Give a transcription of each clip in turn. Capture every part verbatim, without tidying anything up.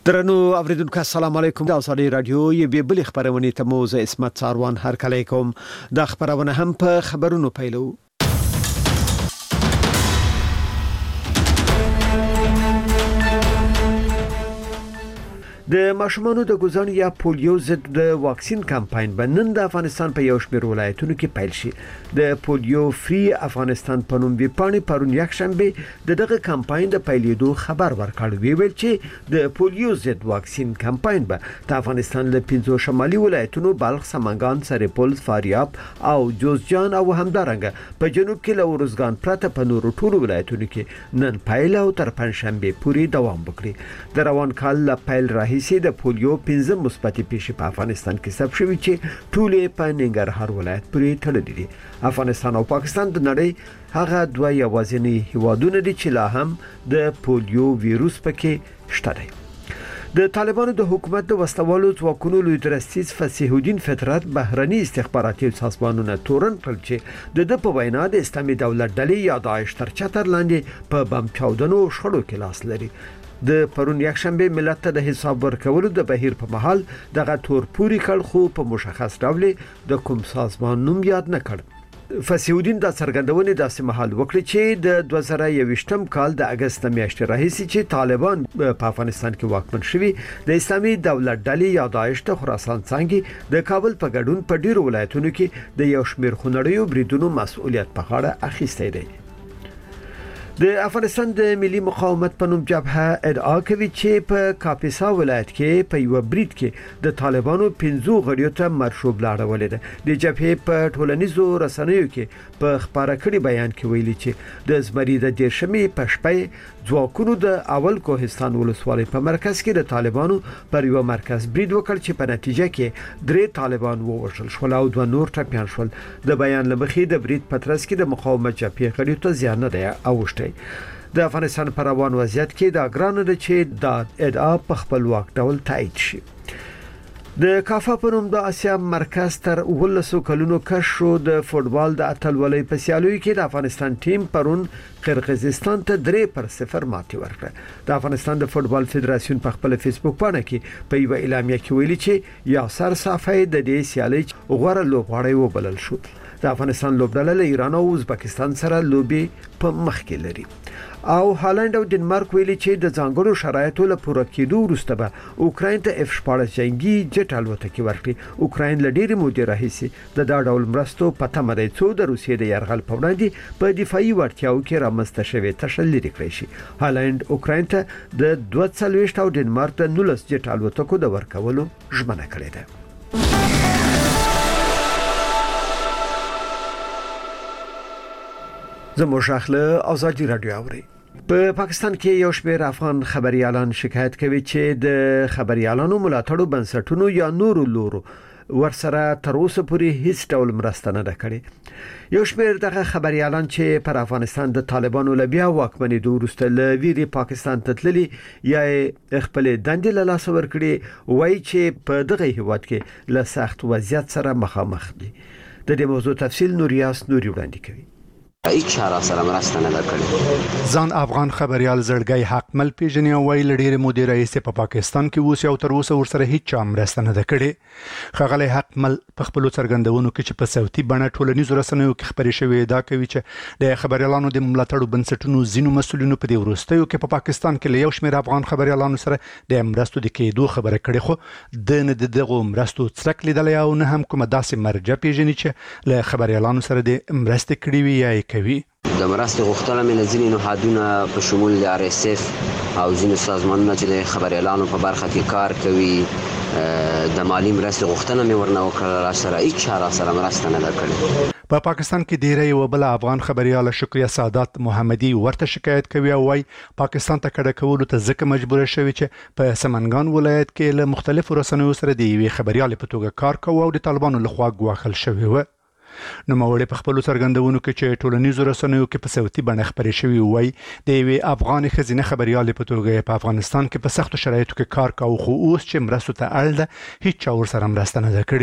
درنو اوریدونکو السلام علیکم دا اوسړي رادیو یې به بل خبرونه ته موزه اسمت څاروان هر کله کوم دا خبرونه هم په خبرونو پیلو. د ماشومانو د ګوزن یا پولیو ضد د واکسین کمپاین بنن د افغانستان په یو شمېر ولایتونو کې پیل شي. د پولیو فری افغانستان په نوم ویپانی پرون یک شنبه د دغه کمپاین د پیلېدو خبر ورکړ. وی ویل چې د پولیو ضد واکسین کمپاین به د افغانستان له پنځو شمالي ولایتونو بلخ، سمنګان، سرپل، فاریاب او جوزجان او همدارنګه په جنوب کې له ورزګان پرته په نورو ټولو ولایتونو کې نن پیل او تر پنځشنبه پورې دوام وکړي. د روان کال له پیل راهیسې د پولیو پنځه مثبتې پیښې په افغانستان کې ثبت شوې چې ټولې په ننګرهار ولایت پورې تړلې دي. افغانستان او پاکستان د نړۍ هغه دوه یوازینی هیوادونه دي چې لا هم د پولیو ویروس پکې شته دي. د طالبانو د حکومت د وسوالو ځواکونو لوی درستیز فصیح الدین فطرت بهرني استخباراتي سازمانونه تورن کړل چې د د په وینا د اسلامي دولت ډلې یا داعش تر چتر لاندې په بم چاودنو شړو کې لاس لري. د پرون یک شنبه ملت ته د حساب ورکولو د بهیر په محل دغه تور پوری کړ خو په مشخص ډول د کوم سازمان نوم یاد نه کړ. فصیح الدین د څرګندونې داسې محل وکړي چې د دوه زره یوویشتم کال د اگست میاشتې راهیسې چې طالبان په افغانستان کې واکمن شوي د اسلامي دولت ډلې یا داعش ته خراسان څنګه د کابل په ګډون په ډیرو ولایتونو کې د یو شمېر خونړیو بریدونو مسؤلیت په غاړه اخیستی دی. د افغانستان د ملي مقاومت په نوم جبهه ادعا کوي چې په کاپیسا ولایت کې په یو برید کې د طالبانو پنځو غړیو ته مرشوب لاړولې ده. د جبهه په ټولنیزو رسنیو کې په خبره کړي بیان کې ویلي چې د زمری د دیرشمې په شپه ځواکونو د اول کوهستان ولسوالۍ په مرکز کې د طالبانو پر یو مرکز برید وکړ چې په نتیجه کې درې طالبان ووژل شول او دوه نور ټپیان شول. د بیان لمخې د برید په ترڅ کې د مقاومت جبهې غړیو ته زیان نه دی اوښتی. د افغانستان پر روان وضعیت کې دا ګرانه ده چې دا ادعا په خپلواک ډول تایید شي. د کافا په نوم د اسیا مرکز تر ولسو کلونو کشو د فوټبال د اتلولۍ په سیالیو کې د افغانستان ټیم پرون قرغیزستان ته درې پر صفر ماتې ورکړه. د افغانستان د فوټبال فدراسیون په خپل فیسبوک باندې کې په یو اعلامیه کې ویلي چې یاسر صافی د دې سیالۍ غوړه لوبغاړی وبلل شو. د افغانستان لوبډله له ایران او ازبکستان سره لوبي په مخ کې لري او هالند او ډنمارک ویلي چې د ځانګړو شرایطو له پوره کېدو وروسته به اوکراین ته اف شپاړس جنگي جټ الوتکې ورکړي. اوکراین له ډېرې مودې راهیسې د دا ډول مرستو په تمه دی څو د روسیې د یرغل په وړاندې په دفاعي وړتیاو کې رامنځته شوې تشه لرې کړی شي. هالند اوکراین ته د دوه څلوېښت او ډنمارک د نولس جټ الوتکو د ورکولو ژمنه کړې ده. زموږ شاخله ازادي رادیو اوري. په پاکستان کې یو شمېر افغان خبريالان شکایت کوي چې د خبريالانو ملاتړو بنسټونو یا نورو لورو ورسره تر اوسه پورې هیڅ ډول مرسته نه ده کړې. یو شمېر دغه خبريالان چې پر افغانستان د طالبانو له بیا واکمنېدو وروسته له ویري پاکستان ته تللي یا خپل دندې له لاسه ورکړي وایي چې په دغه هیواد کې له سخت وضعیت سره مخامخ دي. د دې موضوع تفصیل نوریاس نوري وړاندې کوي. هیڅ چاره سره مرسته نه کړې. ځان افغان خبريال زړګي حقمل پیژنې او ویل ډېر مودې رئیس په پاکستان کې اوس یو تر اوسه ورسره هیڅ چا مرسته نه کړې. خغلی حقمل په خپل څرګندونو کې چې په صوتي بڼه ټولنیزو رسنیو کې خبرې شوې دا کوي چې د خبريالانو د ملاتړو بنسټونو ځینو مسؤلینو په دې وروستیو کې په پاکستان کې له یو شمېر افغان خبريالانو سره د مرستو د کېدو خبره کړې خو د نه دغه مرستو څرک لیدل او نه هم کومه داسې مرجع پیژني چې له خبريالانو سره د مرستې کړې وي یا کوي. د مرستې غوښتنه مې له ځینې نهادونه په شمول د آر اس اف او ځینې سازمانونه چې د خبريالانو په برخه کې کار کوي د مالی مرستې غوښتنه مې ورنه وکړه، سره هیڅ چا سره مرسته نه کړې. په پاکستان کې ډیری یو بل افغان خبريال شکریه سعادت محمدي ورته شکایت کوي او وايي پاکستان ته کډه کولو ته ځکه مجبور شوی چې په سمنګان ولایت کې له مختلفو رسنیو سره د یوې خبريال په توګه کار کوي او د طالبانو لخوا ګواښل شوی و. نو موري په خپل څرګندونو کې چې ټولنیزو رسنیو کې په صوتي بڼه خبرې شوی وای د یوې افغان خزینه خبريال په توګه په افغانستان کې په سختو شرایطو کې کار کوي خو اوس چې مرستو ته اړ ده هیڅ چا ورسره مرسته نه کړې.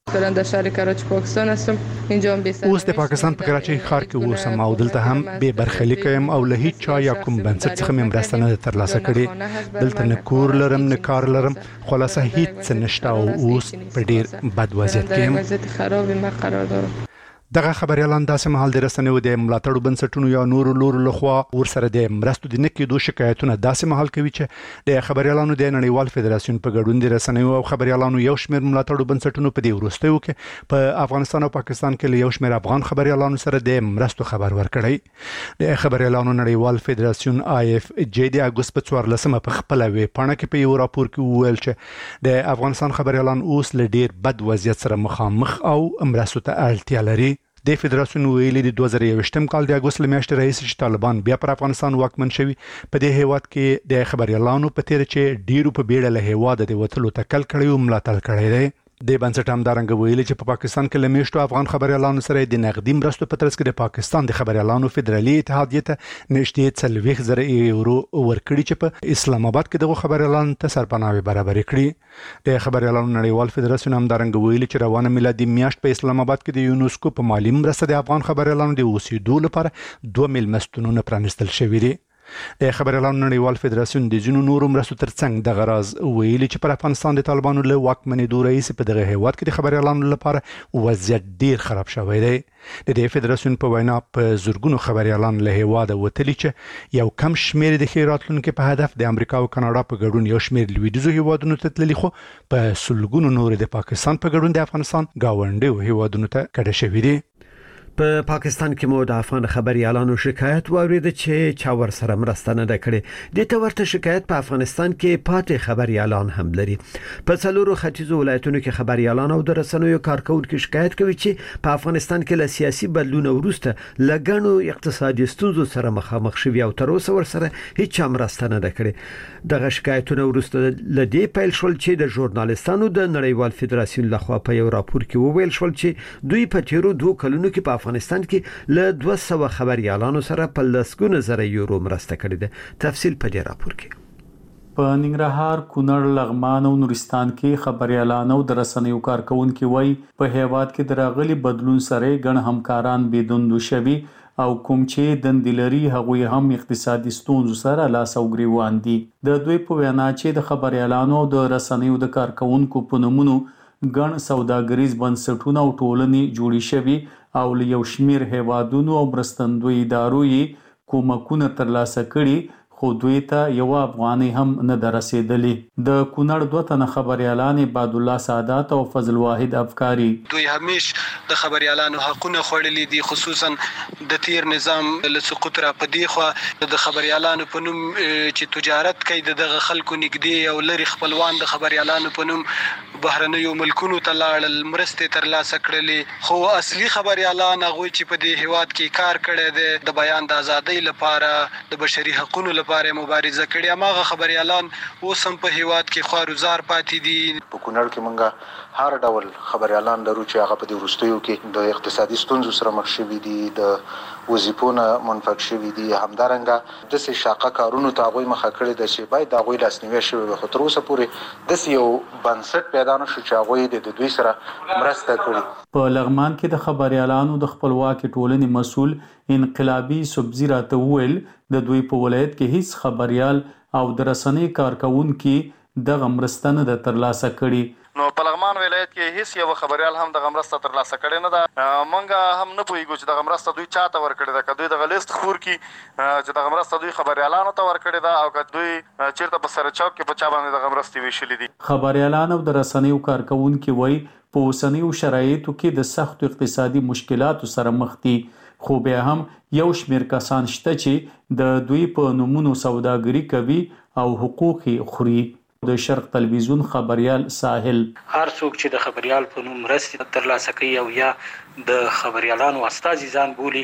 در شهر کراچی پاکستان هستم. اینجا هم بی‌سرنوشت اوس د پاکستان په کراچۍ ښار کې اوسم او دلته هم به برخلیک یم او له هیڅ چا یا کوم بنسټ څخه مې مرسته نه ترلاسه کړې. دلته نه کور لرم نه کار لرم، خلاصه هیڅ نشته او اوس په ډیر بد وضعیت کې یم. وضعیت خرابی ما قرار دارم. دغه خبريالان داسې مهال د رسنیو د ملاتړو بنسټونو یا نورو لورو لخوا ورسره د مرستو د نکېدو شکایتونه داسې مهال کوي چې د خبريالانو د نړیوال فدراسیون په ګډون د رسنیو او خبريالانو یو شمېر ملاتړو بنسټونو په دې وروستیو کې په افغانستان او پاکستان کې له یو شمېر افغان خبريالانو سره د مرستو خبر ورکړی. د خبريالانو نړیوال فدراسیون آی اف جی د اګوست په څوارلسمه په خپل وی پاڼه کې په یو راپور کې وویل چې د افغانستان خبريالان اوس له ډیر بد وضعیت سره مخامخ او مرستو ته اړتیا لري. د فدراسیون ویلي د دوه زره یوویشتم کال د اګوست میاشتې رئیس چې طالبان بیا پر افغانستان واکمن شوي په دې هیواد کې د خبريالانو په تیر چې ډیرو په بیړه له هیواد د وټلو تکل کړي او ملاتړ کړي دي. د بنسټ همدارنګه ویلي چې په پاکستان کې لمیشتو افغان خبريالانو سره د نقدي مرستو په ترڅ کې د پاکستان د خبريالانو فدرالي اتحادیه ته نږدې څلوېښت زره یورو ورکړي چې په اسلام آباد کې دغه خبريالانو ته سرپناهي برابر کړي. د خبريالانو نړیوال فدراسیون همدارنګه ویلي چې روانه میلادي میاشت په اسلام آباد کې د یونسکو په مالی مرسته د افغان خبريالانو د اوسېدو لپاره دوه میلمستونونه پرانیستل شوي دي. د خبريالانو نړیوال فدراسیون د ځینو نورو مرستو ترڅنګ د غراز ویلي چې پر افغانستان د طالبانو له واکمنېدو رئیس په دغه هیواد کې د خبريالانو لپاره وضعیت ډیر خراب شوی دی. د دې فدراسیون په وینا په زورګونو خبريالان له هیواد وتلي چې یو کم شمیر د خیر راتلونکو په هدف د امریکا او کاناډا په ګډون یو شمیر لویدیځو هیوادونو ته تللي، خو په سلګونو نور د پاکستان په ګډون د افغانستان گاونډي هیوادونو ته کډه شوي دي. په پاکستان کې مو د افغان خبريالانو شکایت واورید چې چا ور سره مرسته نه کړې. د تورته شکایت په افغانستان کې پاتې خبريالان هم لري. په څلورو ختیځو ولایتونو کې خبريالان او د رسنیو کارکونکو شکایت کوي چې په افغانستان کې له سیاسي بدلون وروسته لګڼو اقتصادي ستونزو سره مخامخ شوي او تر اوسه ور سره هیڅ مرسته نه کړې. دغه شکایتونه وروسته لدې پیل شول چې د ژورنالستانو د نړیوال فدراسیون لخوا په یو راپور کې وویل شول چې دوی په تیرو دوه کلونو کې په افغانستان کې له دوه سوه خبريالانو سره په لسګونه زره یورو مرسته کړې ده. تفصیل په دې راپور کې. په ننګرهار، کونړ، لغمان او نورستان کې خبريالانو د رسنیو کارکونکو وای په هیواد کې دراغلي بدلون سره ګڼ همکاران بيدوندو شوي او کوم چې دندلري هغوی هم اقتصادي ستونزو سره لاس او ګریوان دي. د دوی په وینا چې د خبريالانو او د رسنیو د کارکونکو په نومونو ګڼ سوداګریز بنسټونه او ټولنې جوړې شوي او له یو شمیر هیوادونو او مرستندوی ادارو یې کومکونه ترلاسه کړي، خو دوی ته یو افغاني هم نه درسېدلی. د کونړ دوه تنه خبريالان عباد الله سعادت او فضل واحد افکاری دوی همیش د خبريالانو حقونه خوړلي دي، خصوصا د تیر نظام له سقوط را پدې خو د خبريالانو په نوم چې تجارت کوي دغه خلکو نږدې او لري خپلوان د خبريالانو په نوم بهرنیو ملکونو ته لاړل، مرستې ترلاسه کړلې، خو اصلي خبريالان هغه چې په دې هیواد کې کار کړی دی د بیان د ازادۍ لپاره د بشري حقوقو لپاره مبارزه کړې، هغه خبريالان اوس هم په هیواد کې خوارزار پاتې دي. په کونړ کې مونږه هر ډول خبريالان لرو چې هغه په دې وروستیو کې د اقتصادي ستونزو سره مخ شوي دي، د وظیفو نه منفک شوي دي. همدارنګه داسې شاقه کارونو ته هغوی مخه کړې ده چې باید د هغوی لاسنیوی شوی وي، خو تر اوسه پورې داسې یو بنسټ پیدا نه شو چې هغوی د دوی سره مرسته کړي. په لغمان کې د خبريالانو د خپلواکي ټولنې مسؤل انقلابي سبزی راته وویل د دوی په ولایت کې هیڅ خبريال او د رسنۍ کارکونکو دغه مرسته نه ده ترلاسه کړي. نو په لغمان ولایت کې هیڅ یو خبريال هم د مرسته ترلاسه کړي نه ده. مونږ هم نه پوهیږو چې د مرسته دوی چاته ورکړي ده، که دوی د لیست خور کی چې د مرسته دوی خبريالانو ته ورکړي ده او که دوی چیرته په سره چوک کې په چا باندې د مرستې ویشلې دي. خبريالان او د رسنیو کارکونکو وای په اوسنیو شرایطو کې د سخت اقتصادي مشکلاتو سره مخ دي، خو بیا هم یو شمیر کسان شته چې د دوی په نومونو سوداګري کوي او حقوق خوري. د شرق تلویزیون خبريال ساحل هر څوک چې د خبريال په نوم مرستې ترلاسه کوي او یا د خبريالانو استازي ځان بولي،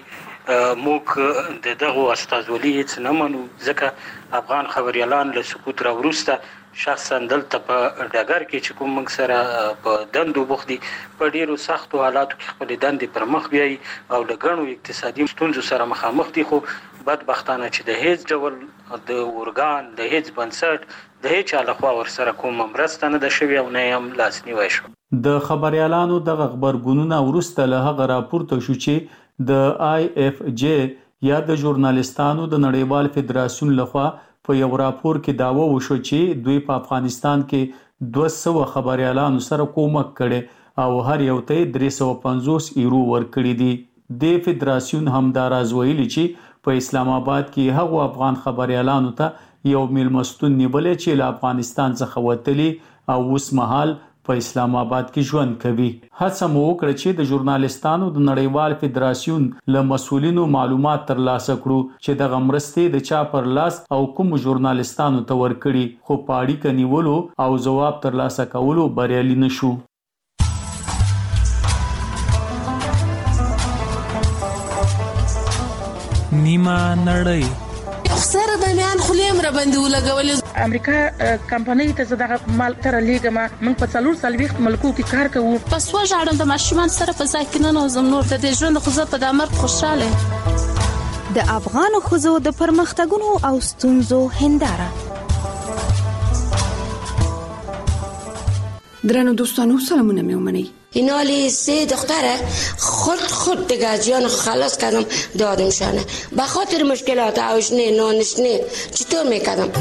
موږ د دغه استازولي هیڅ نه منو، ځکه افغان خبريالان له سقوط را وروسته شخصا دلته په ډګر کې چې کوم موږ سره په دندو بوخت دي په ډیرو سختو حالاتو کې خپل دندې پر مخ بیایي او له ګڼو اقتصادي ستونزو سره مخامخ دي، خو بدبختانه چې د هیڅ ډول د اورګان د هیڅ بنسټ د هیڅ چا لخوا ورسره کوم مرسته نه ده شوې او نه هم لاسنیوی شو. د خبريالانو د خبرګونونو ورسته له هغه راپورته شو چې د آی اف جی یا د ژورنالستانو د نړیوال فدراسیون لخوا په یو راپور کې داوا وشو چې دوی په افغانستان کې دوه سوه خبريالانو سره کومک کړي او هر یو ته درې سوه پنځوس یورو ورکړي دي. د فدراسیون همداراز ویلي چې په اسلام آباد کې هغو افغان خبريالانو ته یو میلمستون نیولې چې له افغانستان څخه وتلي او اوس مهال په اسلام آباد کې ژوند کوي. هڅه مو وکړه چې د ژورنالستانو د نړیوال فدراسیون له مسؤلینو معلومات ترلاسه کړو چې د غمرستې د چا پر لاس او کوم ژورنالستانو ته ورکړي، خو په اړیکه نیولو او ځواب ترلاسه کولو بریالي نشو. نیمه نړۍ سره د میان خلیم را باندې ولګولې. امریکا کمپنۍ ته زړه مال تر لیګه ما موږ په څلور سال وخت ملکو کې کار کوو. پس وژاړم د ماشومان سره په ځای کې نه نوزم نور د ژوند خو زه په دمر خوشاله. د افغان خزو د پرمختګونو او ستونزو هنداره. درنو دوستانو سلامونه میومنی. اینالی سه دختره خود خود دیگه از جان خلاص کردم دادمشانه به خاطر مشکلات آوشنه نانشنه چطور میکردم.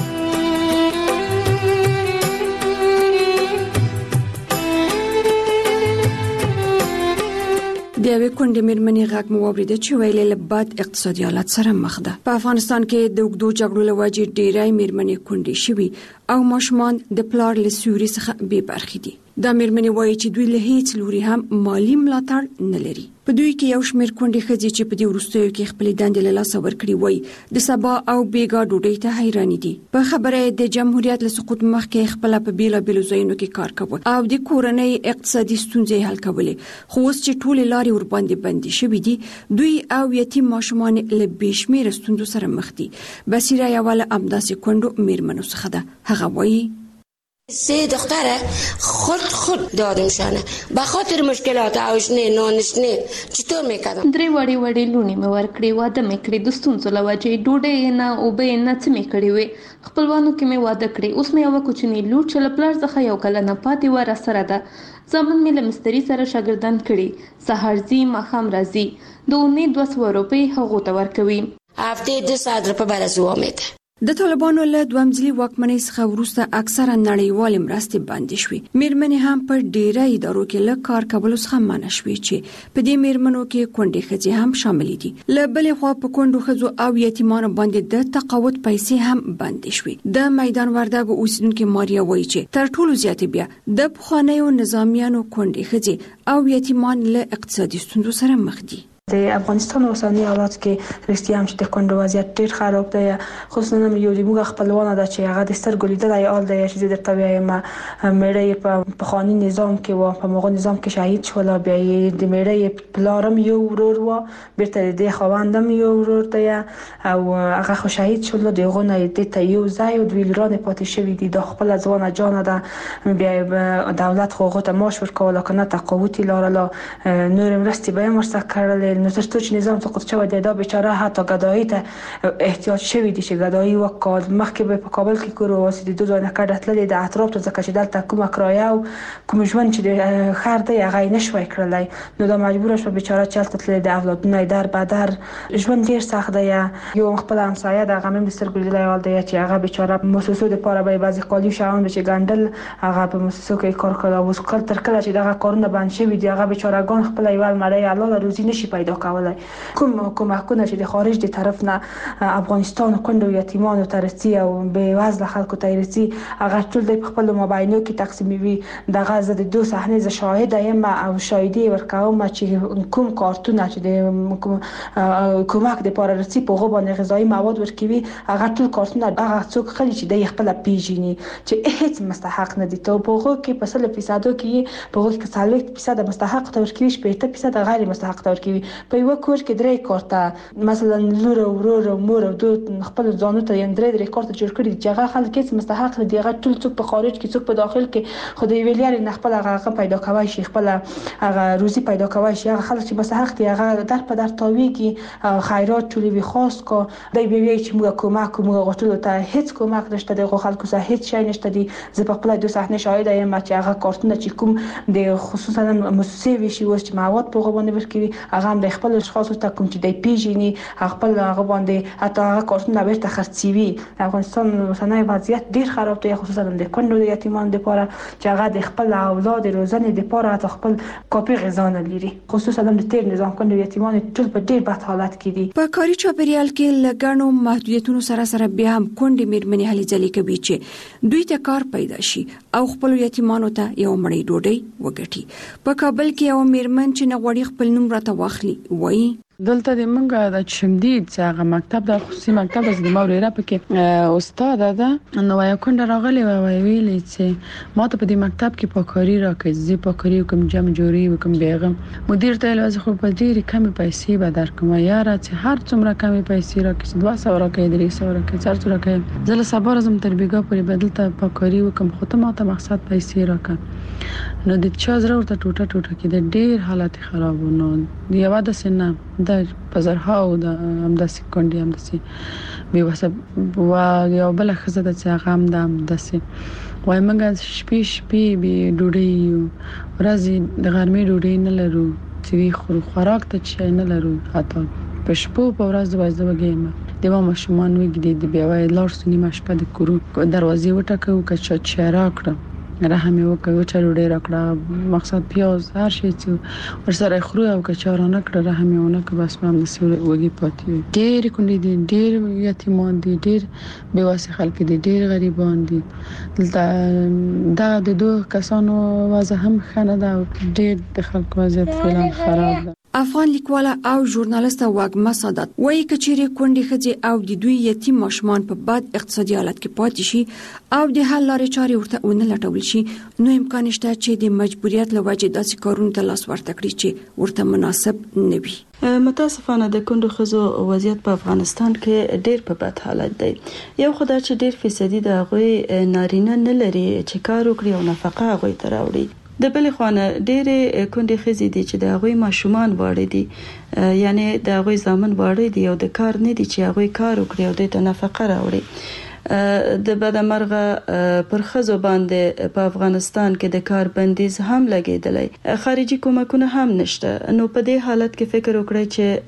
د یوې کونډې مېرمنې غږ مو واورېده چې ویلې له بد اقتصادي حالت سره مخ ده. په افغانستان کې د اوږدو جګړو له وجې ډېری مېرمنې کونډې شوي او ماشومان د پلار له سیوري څخه بې برخې دي. دا مېرمنې وایي چې دوی له هیڅ لوري هم مالی ملاتړ نه لري. په دوی کې یو شمېر کونډې ښځې چې په دې وروستیو کې خپلې دندې له لاسه ورکړي وایي د سبا او بېګا ډوډۍ ته حیرانې دي. په خبره یې د جمهوریت له سقوط مخکې خپله په بېلابېلو ځایونو کې کار کوه او د کورنۍ اقتصادي ستونزې حل کولې، خو اوس چې ټولې لارې ورباندې بندې شوي دي دوی او یتیم ماشومان له بې شمېره ستونزو سره مخ دي. بصیره یوه له همداسې کونډو مېرمنو څخه ده. هغه وایي سه دختره خود خود دادمشانه به خاطر مشکلات آوشنه نانشنه چطور میکردم. درې وړې وړې لونې مې ورکړې، واده مې کړې، د ستونزو له وجې ډوډۍ نه اوبه نه څه مې کړې وې. خپلوانو کې مې واده کړې. اوس مې یوه کوچنۍ لور چې له پلار څخه یو کلنه پاتې وه راسره ده. زامن مې له مستري سره شاګردان کړي، سهار ځي ماښام راځي، د اونۍ دوه سوه روپۍ هغو ته ورکوي. هفته دو ساعت روپۍ برای زوام میده. د طالبانو له دوامځلي واکمنۍ څخه وروسته اکثره نړیوالې مرستې بندې شوې. مېرمنې هم په ډېره ادارو کې له کار کولو څخه منع شوې چې په دې مېرمنو کې کونډې ښځې هم شاملې دي. له بلې خوا په کونډو ښځو او یتیمانو باندې د تقاعد پیسې هم بندې شوې. د میدان وردګو اوسیدونکې ماریا وایي چې تر ټولو زیاتې بیا د پخوانیو نظامیانو کونډې ښځې او یتیمان له اقتصادي ستونزو سره مخ دي. د افغانستان اوسنی حالات کې رښتیا هم چې د کونډو وضعیت ډېر خراب دی. خصوصا یو د موږ خپلوانه ده چې هغه د سترګو لیدلی حال دی چې زه درته وایم مېړه په پخواني نظام کې و، په هغه نظام کې شهید شول. بیا یې د مېړه پلارم یو ورور و، بیرته د دې خاوندم یو ورور دی او هغه خو شهید شول. د هغو نه دې ته یو ځای او دوی لورانې پاتې شوي دي. دا خپله ځوانه جانه ده. بیا دولت خو هغو ته معاش ورکوله که نه تقاعد یې لرله، نورې مرستې به یې هم ورسره کړلې. نو تر څو چې نظام سقوط شوی دی دا بیچاره حتی ګدایي ته احتیاج شوی دی چې ګدایي وکړ. مخکې به په کابل کې کور واسي د دوه ځای نه کډه تللې د اطراف ته ځکه چې دلته کومه کرایه او کوم ژوند چې د خیر دی هغه یې نشوی کړلی. نو دا مجبوره شوه بیچاره چې هلته تللې د اولادونه یې در بدر. ژوند ډېر سخت دی. یو خپله همسایه ده هغه مې د سترګو لیدلی حال دی چې هغه بیچاره موسسو دپاره به یې بعضې کالي شیان به چې ګنډل هغه په موسسو کې یې کار کړی. اوس کله تر کله چې دغه کارونه بند شوي دي هغه بیچارهګان خپله یوه المرۍ حلاله روزي نشي پیدا کولای. کوم کومکونه چې د خارج د طرف نه افغانستان کونډو یتیمانو ته رسي او بې وزله خلکو ته رسي هغه ټول د خپلو موبایلونو کې تقسیموي. دغه زه د دو صحنې زه شاهده یم او شاهدي ورکوم چې کوم کارتونه چې د کومک دپاره رسي په هغو باندې غذایي مواد ورکوي. هغه ټول کارتونه هغه څوک خلي چې دی خپله پیژني چې هیڅ مستحق نه دي. ته په هغو کې په سلو فیصدو کې په هغو کې څلوېښت فیصده مستحق ته ورکوي، شپېته فیصده غیر مستحق ته ورکوي. په یو کور کې درې کارته مثلا لور او ورور او مور او دوه خپل ځانو ته یې درې درې کارته جوړ کړي چې هغه خلک هیڅ مستحق دي، هغه ټول څوک په خارج کې څوک په داخل کې خدای ویلار نه خپل هغه پیدا کوي شي، خپل هغه روزي پیدا کوي شي. هغه خلک چې مستحق دي هغه در په در تاویږي خیرات ټولې وی خاص کو دای به وی چې موږ کومک کوم غوښتلو ته هیڅ کومک نشته د خلکو سره هیڅ شي نشته دي. زه په خپل د صحنه شاهد یم چې هغه کارتونه چې کوم د خصوصا مؤسسې وی شي اوس چې مواد په غوونه ورکوي هغه هم د خپل اشخاص ته کوم چې د پیژني خپل هغه باندې حتی هغه کارتونه ورته خرڅوي. افغانستان اوسنۍ وضعیت ډیر خراب دی، خصوصا د کندو د یتیمان لپاره چې هغه د خپل اولاد روزنې لپاره حتی خپل کاپي غذا نه لري، خصوصا د تیر نظام کندو یتیمان ټول په ډیر بد حالت کې دي. په کاري چاپیریال کې لګڼو محدودیتونو سره سره بیا هم کونډې میرمنې هلې ځلې کوي چې دوی ته کار پیدا شي او خپل یتیمانو ته یو مړی ډوډۍ وګټي. په کابل کې یو میرمن چې نه غواړي خپل نوم راته واخلي وایي دلته د منګه د شمدید چې هغه مکتب د خصوصي مکتب از د موريره پکې استاد ده نو یو کونډه راغلی و ویلي چې ما ته په دې مکتب کې پاکاري راکړي، زه پاکاري کوم جمع جوړي وکم بیغم. مدیر ته لازم خو په ډېری کمې پیسې به درکوم یاره چې هر څومره کمې پیسې راکړي دوه سوه راکړي درې سوه راکړي څلور سوه راکړي، زه له سبا راځم تر بیګا پورې بدل ته پاکاري وکم خو ته ما ته مقصد پیسې راکړه. نو د چا زره ورته ټوټه ټوټه کې د ډېر حالت خراب و. نو یو د سنه د پزرها او د همداسې کونډې همداسې بې وسه و یو بله ښځه ده چې هغه هم د همداسې وایي موږ شپې شپې بې ډوډۍ یو، ورځې د غرمې ډوډۍ نه لرو چې وي خورو، خوراک ته شی نه لرو، حتی په شپو په ورځ د وایي زه وږی یم د ما ماشومان وږي دي، بیا وایي لاړ سو نیمه شپه د کورو دروازې وټکوو که چا چای راکړه رحم یې وکړ وچه ډوډۍ راکړه، مقصد پیاز هر شی چې ورسره خورو او که چا رانه کړه رحم یې ونه کړ بس ما همداسې وږي پاتې وي. ډېرې کونډې دي، ډېر یتیمان دي، ډېر بې وسې خلک دي، ډېر غریبان دي. دلته دا د دوه کسانو وضع هم ښه نه ده او ډېر د خلکو وضعیت فعلا خراب ده. افغان لیکواله او ژورنالیسته واګما سادات وایي کچېرې کونډې ښځې او د دوی یتیم ماشومان په بد اقتصادي حالت کې پاتې شي او د حل لارې چارې ورته ونه لټول شي نو امکان شته چې د مجبوریت له وجې داسې کارونو ته لاس ورته کړي چې ورته مناسب نه وي. متاسفانه د کندو ښځو وضعیت په افغانستان کې ډېر په بد حالت دی. یو خدای چې ډېر فیصدي د هغوی نارینه نه لري چې کار وکړي او نفقه هغوی ته راوړي. د بلې خوانه ډېرې کونډې ښځې دي چې د هغوی ماشومان واړه دي، یعنی د هغوی زامن واړه دي او د کار نه دي چې هغوی کار وکړي او دوی ته نفقه راوړي. د بدمرغه پر ښځو باندې په افغانستان کې د کار بندیز هم لګیدلی، خارجي کومکونه هم نشته. نو په دې حالت کې فکر وکړئ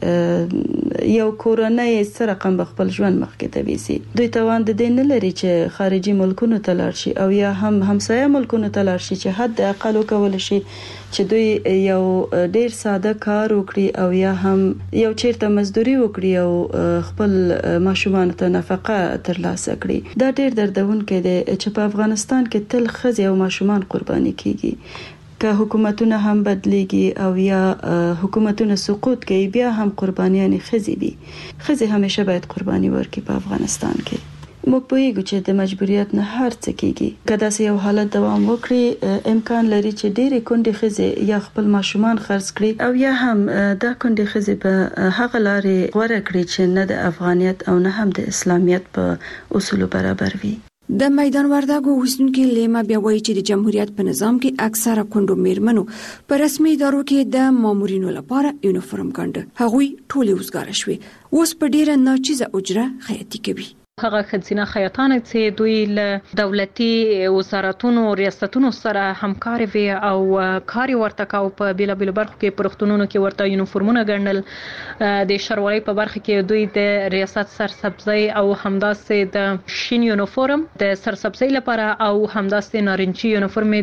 چې یو کورنۍ څه رقم به خپل ژوند مخکې ته ویسي. دوی توان د دې نه لري چې خارجي ملکونو ته لاړ شي او یا هم همسایه ملکونو ته لاړ شي چې حد اقل وکول شي چې دوی یو ډیر ساده کار وکړي او یا هم یو چیرته مزدوري وکړي او خپل ماشومان ته نفقه ترلاسه کړي. دا ډیر دردونکی دی چې په افغانستان کې تل ښځې او ماشومان قرباني کیږي. که حکومتونه هم بدلیږي او یا حکومتونه سقوط کوي بیا هم قربانیان ښځې دي. ښځې همیشه باید قرباني ورکړي په افغانستان کې. موږ پوهیږو چې د مجبوریت نه هر څه کیږي. که داسې یو حالت دوام وکړي امکان لري چې ډېرې کونډې ښځې یا خپل ماشومان خرڅ کړي او یا هم دا کونډې ښځې په هغه لارې غوره کړي چې نه د افغانیت او نه هم د اسلامیت په اصولو برابر وي. د میدان وردګو اوسیدونکو لیما بیا وایي چې د جمهوریت په نظام کې اکثره کونډو میرمنو په رسمي ادارو کې د مامورینو لپاره یونیفورم ګنډه، هغوی ټولې وزګاره شوې، اوس په ډیره ناچیزه اجره خیاطي کوي. هغه خزینه خیاطان چې دوی له دولتي وزارتونو ریاستونو سره همکاري وي او کاري ورته کاو په بیل بیل برخو کې پرختونونو کې ورته یونیفورمونه ګڼل. د شروالي په برخه کې دوی د ریاست سرسبزي او همداسې د شین یونیفورم د سرسبزي لپاره او همداسې نارنجي یونیفورم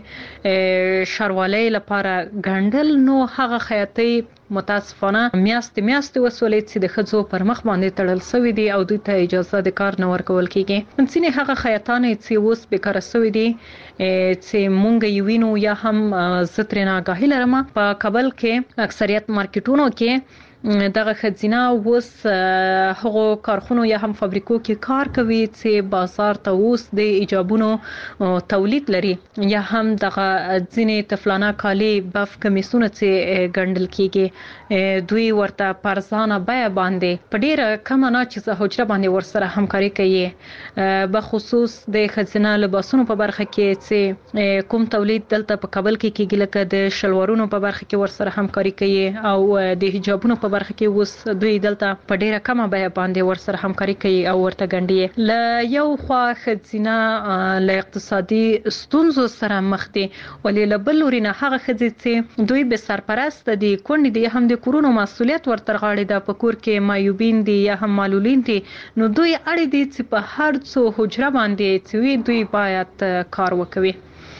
د شروالي لپاره ګڼل. نو هغه خیاطي متاسفانه میاشت میاشت وسولې چې د خځو پر مخ باندې تړل شوی دي او دوی ته اجازه د کار نه ورکول کیږي. منځنی هغه خیاطان چې اوس بیکاره شوی دي چې مونږ یې وینو یا هم زترنا غاهی لرم په کابل کې اکثریت مارکیټونو کې دغه خزینه اوس هغه کارخونو یا هم فابریکو کې کار کوي چې بازار ته اوس د ایجابونو تولید لري یا هم دغه ځینې تفلانه کالي بف کمیسونه چې ګڼل کیږي دوی ورته پرځانه بیا باندې په ډیره کم نه چې حجره باندې ورسره همکاري کوي به خصوص د خزینه لباسونو په برخه کې چې کوم تولید دلته په کابل کې کیږي لکه د شلوارونو په برخه کې ورسره همکاري کوي او د حجابونو په برخه کې اوس دوی دلته په ډیره کمه بیا باندې ورسره همکاري کوي او ورته ګڼي ل یو خوا خزینه ل اقتصادي ستونزو سره مخ دي ولې له بل لوري نه هغه خزې چې دوی به سرپرست دي کونډې دي هم د کورونو مسؤلیت ورته غاړي د پکور کې مایوبین دي یا هم معلولین دي نو دوی اړ دي چې په هر څو حجره باندې چې دوی باید کار وکوي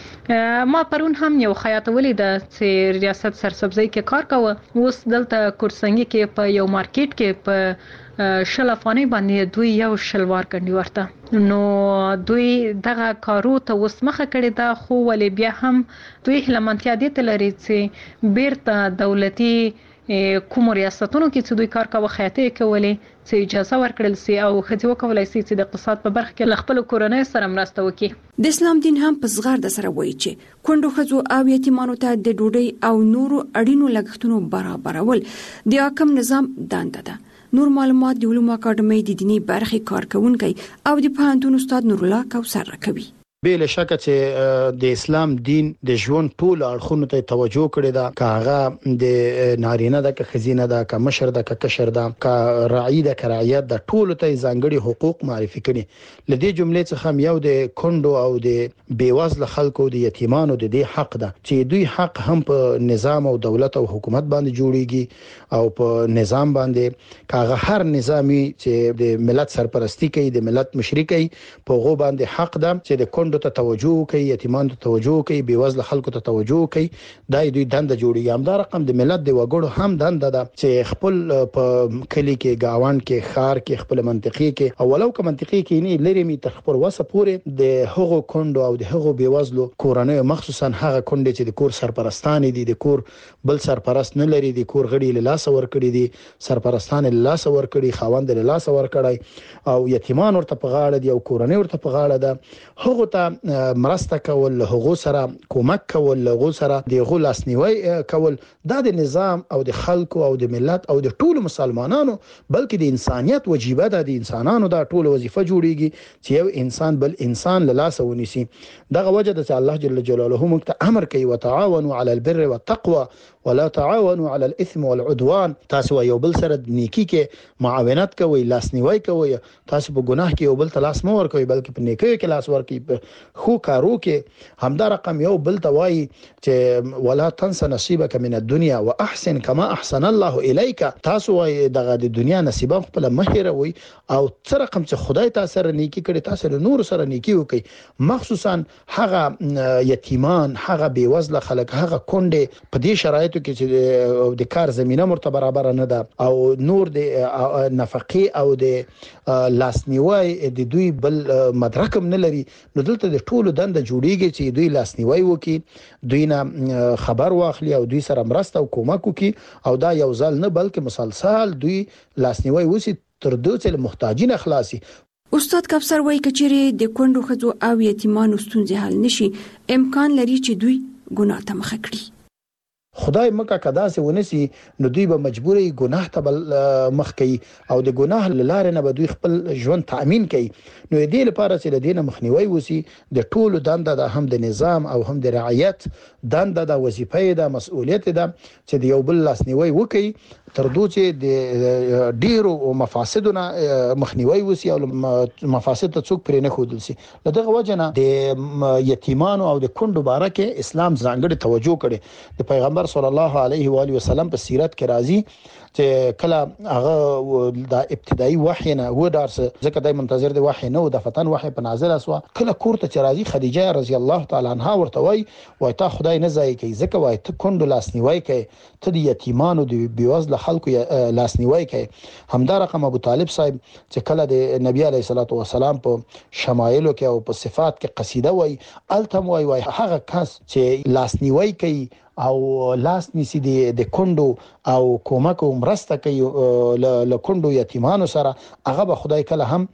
ما پرون هم یو خیاط ولید چې ریاست سرسبزی کې کار کوي اوس دلته کورسنګي کې په یو مارکیټ کې په شل افغانۍ باندې دوی یو شلوار ګڼي ورته نو دوی دغه کارو ته اوس مخه کړی دا خو ولې بیا هم دوی هلمنتیا دي ته لري چې بیرته دولتي کوم ریاستونو کې چې دوی کار کوي خیاطۍ کولې چې اجازه ورکړل سي او خځې وکولای سي چې د اقتصاد په برخه کې خپل کورنۍ سره مرسته وکړي. د اسلام دین هم په زغرد سره وایي چې کونډو ښځو او یتیمانو ته د ډوډۍ او نورو اړینو لګښتونو برابرول د حاکم نظام دنده ده. نور معلومات د علومو اکاډمۍ د دینی برخې کارکونکي او د پوهنتون استاد نور الله کوثر راکوي. بل شکه چې د اسلام دین د ژوند ټول اړخونو ته توجه کړی دا کاغه د نارینه د خزینه د ک مشر د ک کشر د ک رعی د ک رعیت د ټول ته ځانګړي حقوق معرفي کړي لدې جملې څخه هم یو د کندو او د بیوزل خلکو د یتیمانو د دې حق ده چې دوی حق هم په نظام او دولت او حکومت باندې جوړیږي او په نظام باندې کاغه هر نظامی چې د ملت سرپرستی کوي د ملت مشري کوي په غو باندې حق ده چې د کندو ته توجه کوي یتیمان ته توجه کوي بیوزل خلکو ته توجه کوي دای دوی دنده جوړي هم دا رقم د ملت د وګړو هم دنده ده چې خپل په کلی کې گاوان کې خار کې خپل منطقي کې اولو کې منطقي کې نه لري می تر خپل وسه پورې د هغو کندو او د هغو بیوزلو کورنۍ مخصوصا هغه کندې چې د کور سرپرستان دي د کور بل سرپرست نه لري د کور غړي له لاس ور کړی دي سرپرستان له لاس ور کړی خاوند له لاس ور کړی او یتیمان ورته په غاړه دي او کورنۍ ورته په غاړه ده هغه ته مرسته کول هغه سره کومک کول هغه سره د غلاسنیوي کول دا د نظام او د خلکو او د ملت او د ټولو مسلمانانو بلکې د انسانيت وجيبه ده د انسانانو دا ټول وظیفه جوړیږي چې یو انسان بل انسان له لاس ونیسي دغه وجه د الله جل جلاله موږ ته امر کوي وتعاونوا على البر والتقوى ولا تعاونوا على الاثم والعدوان تاسو یو بل سره نیکی کې معاونت کوئ لاسنیوي کوئ تاسو په ګناه کې یو بل ته لاس مو ور کوئ بلکې په نیکی کې لاس ور کوئ خو کارو کې همدا رقم یو بل توای چې ولا تنس نصيبك من الدنيا واحسن كما احسن الله اليك تاسو دغه د دنیا نصیب خپل مهیروي او څه رقم چې خدای تاسو سره نیکی کړي تاسو له نور سره نیکی وکي مخصوصا هغه یتیمان هغه بیوزله خلک هغه کونډه په دې شرایط کې چې د کار زمينه مرتبه برابر نه ده او نور د نفقې او د لاسنیوي د دوی بل مدرکم نه لري نو دلته د ټولو دنده جوړیږي چې دوی لاسنیوي وکي دوی نه خبر واخلي او دوی سره مرسته او کومک وکي او دا یو ځل نه بلکې مسلسل دوی لاسنیوي وسی تر دوی چې محتاجین خلاصي. استاد کوثر وایي کچېره د کندو ښځو او یتیمانو ستونزې حل نشي امکان لري چې دوی ګناه ته مخ کړي خدای مکه کدا سه ونسی نو دوی به مجبوري ګناه ته مخ کوي او د ګناه لاره نه به دوی خپل ژوند تامین کوي نو دې لپاره چې د دینه مخنیوي وسی د ټولو دنده د هم د نظام او هم د رعایت دنده د وظیفې د مسؤلیت ده چې د یو بل لاسنیوي وکي تر دوی چې د ډیرو مفاسدونه مخنیوي وسی او مفاسد ته څوک پرې نه خودل سي دغه وجنه د یتیمانو او د کندو بارکه اسلام ځانګړي توجه کړي د پیغمبر صلی الله علیه و آله وسلم په سیرت کې راځي چې کله هغه د ابتدایي وحی نه و درس ځکه دای منتظر د وحی نه او د فتن وحی په نازل اسوا کله کوړه چې راځي خدیجه رضی الله تعالی عنها ورته وای وای تا خدای نه ځای کوي ځکه وای ته کندو لاسنیوي کوي ته د یتیمانو د بیوزله خلکو لاسنیوي کوي همدا رقم ابو طالب صاحب چې کله د نبی علیه الصلاۃ والسلام په شمایلو کې او په صفات کې قصیده وای التم وای وای هغه کس چې لاسنیوي کوي او لاس نسی د کندو او کومک او مرسته کوي ل کندو یتیمانو سره هغه به خدای کله هم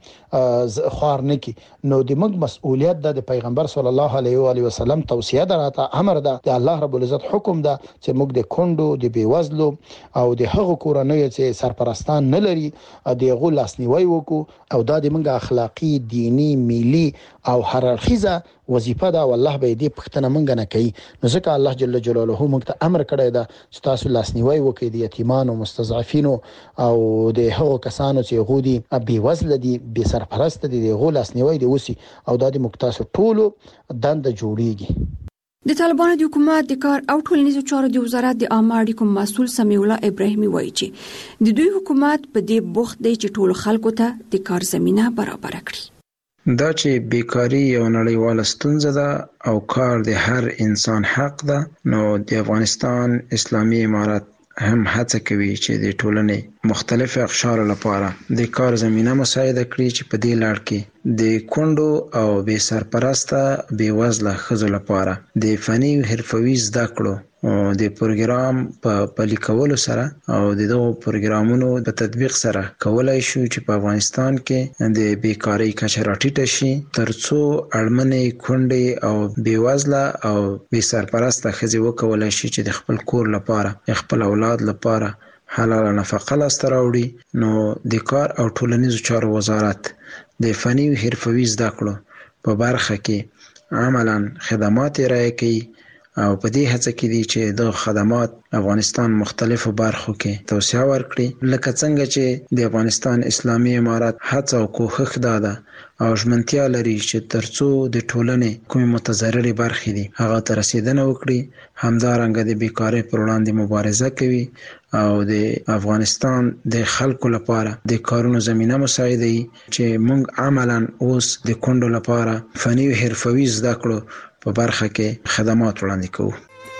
خوار نه کی. نو د موږ مسؤلیت د پیغمبر صلی الله علیه و علیه وسلم توصیه ده، امر ده، د الله رب العزت حکم ده چې موږ د کندو د بیوزلو او د هغو کورنیو چې سرپرستان نه لري د غو لاسنیوي وکړو او دا د موږ اخلاقی، دینی، ملي او هررخیزه وظیفه ده. والله به دې پښتنه مونږ نه کوي. نو ځکه الله جل جلاله موږ ته امر کړی ده چې تاسو لاسنیوي وکړئ د یتیمانو، مستضعفینو او د هغو کسانو چې غودي بي وزله دي، بي سرپرست دي، د غو لاسنیوي دي وسی او د دې مقتصر ټولو دند جوړیږي. د طالبانو د حکومت د کار او ټولنیزو چارو د وزارت د عامه اړیکو مسؤل سمیع الله ابراهیمي وایي چې د دوی حکومت په دې بوخت دی چې ټول خلکو ته د کار زمينه برابر کړي. دا چې بیکاری یو نړیواله ستونزه ده او کار د هر انسان حق ده، نو د افغانستان اسلامي امارت هم هڅه کوي چې د ټولنې مختلف اقشار لپاره د کار زمينه مساعده کړي چې په دې لړ کې د کندو او بې سرپرسته بې وزله ښځو لپاره د فني او حرفوي زده کړو او د پروګرام په پلي کولو سره او د دغو پروګرامونو په تطبیق سره کولای شو چې په افغانستان کې د بیکاری کچه راټیټه شي، ترڅو اړمنې کونډې او بې وزله او بې سرپرسته ښځې وکولای شي چې د خپل کور لپاره، خپل اولاد لپاره حلاله نفقه لاسته راوړي. نو د کار او ټولنیزو چارو وزارت د فني او حرفوي زده کړو په برخه کې عملاً خدمات ارائه کوي او په دې هڅه کې دي چې د خدمات افغانستان مختلفو برخو کې توسعه ورکړي، لکه څنګه چې د افغانستان اسلامي امارت هڅه او کوښښ داده او ژمنتیا لري چې ترڅو د ټولنې کومې متضررې برخې دي هغه ته رسیدنه وکړي. همدارنګه د بیکاری پر وړاندې مبارزه کوي او د افغانستان د خلکو لپاره د کارونو زمينه مساعده چې موږ عملاً اوس د کندو لپاره فني او حرفوي زده کړو په برخه کې خدمات وړاندې کوو.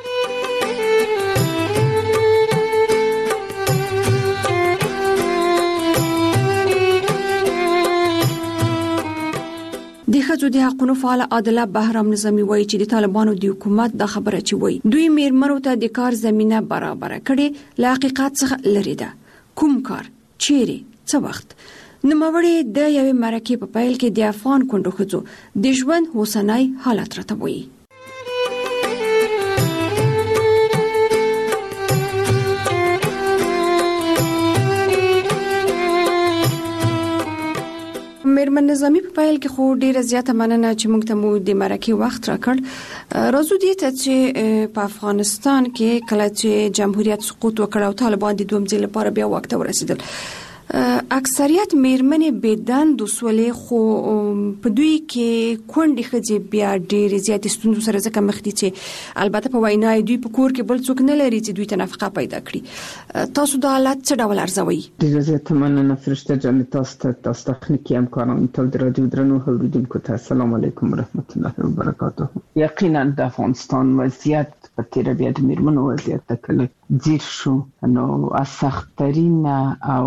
د ښځو د حقوقو فعال عادله بهرام نظامي وایي چې د طالبانو د حکومت د خبره چې وایي دوی میرمنو ته د کار زمينه برابر کړي له حقیقت څخه لري ده. کوم کار، چیرې، څه وخت؟ نوموړي د یوې مرکې په پیل کې د افغان کونډو ښځو د ژوند اوسنی حالت راته وایي. میرمن نظامی په پیل کې خو ډیره زیاته مننه چې موږ ته مو د مرکې وخت راکړ. راځو دې ته چې په افغانستان کې کله چې جمهوریت سقوط وکړ او طالبان د دوم ځل لپاره بیا وخت ورسېدل، اکثریت میرمنې بيدند وسولې، خو په دوی کې کونډې ښځې بیا ډېرې زیاتې ستونزو سره ځکه مخ دي چې البته په وینا دوی په کور کې بل څوک نه لري چې دوی ته نفقه پیدا کړي. تاسو دا حالت څه ډول ارزوئ؟ ډېره زیاته مننه فرشته جان، تاسو ته، تاسو تخنیکي همکارانو ته، د رادیو درنو اوریدونکو ته السلام علیکم ورحمت الله وبرکاته. یقینا د افغانستان وضعیت په تیر بیا د میرمنو وضعیت ته کله ځیر شو، نو سخت‌ترین او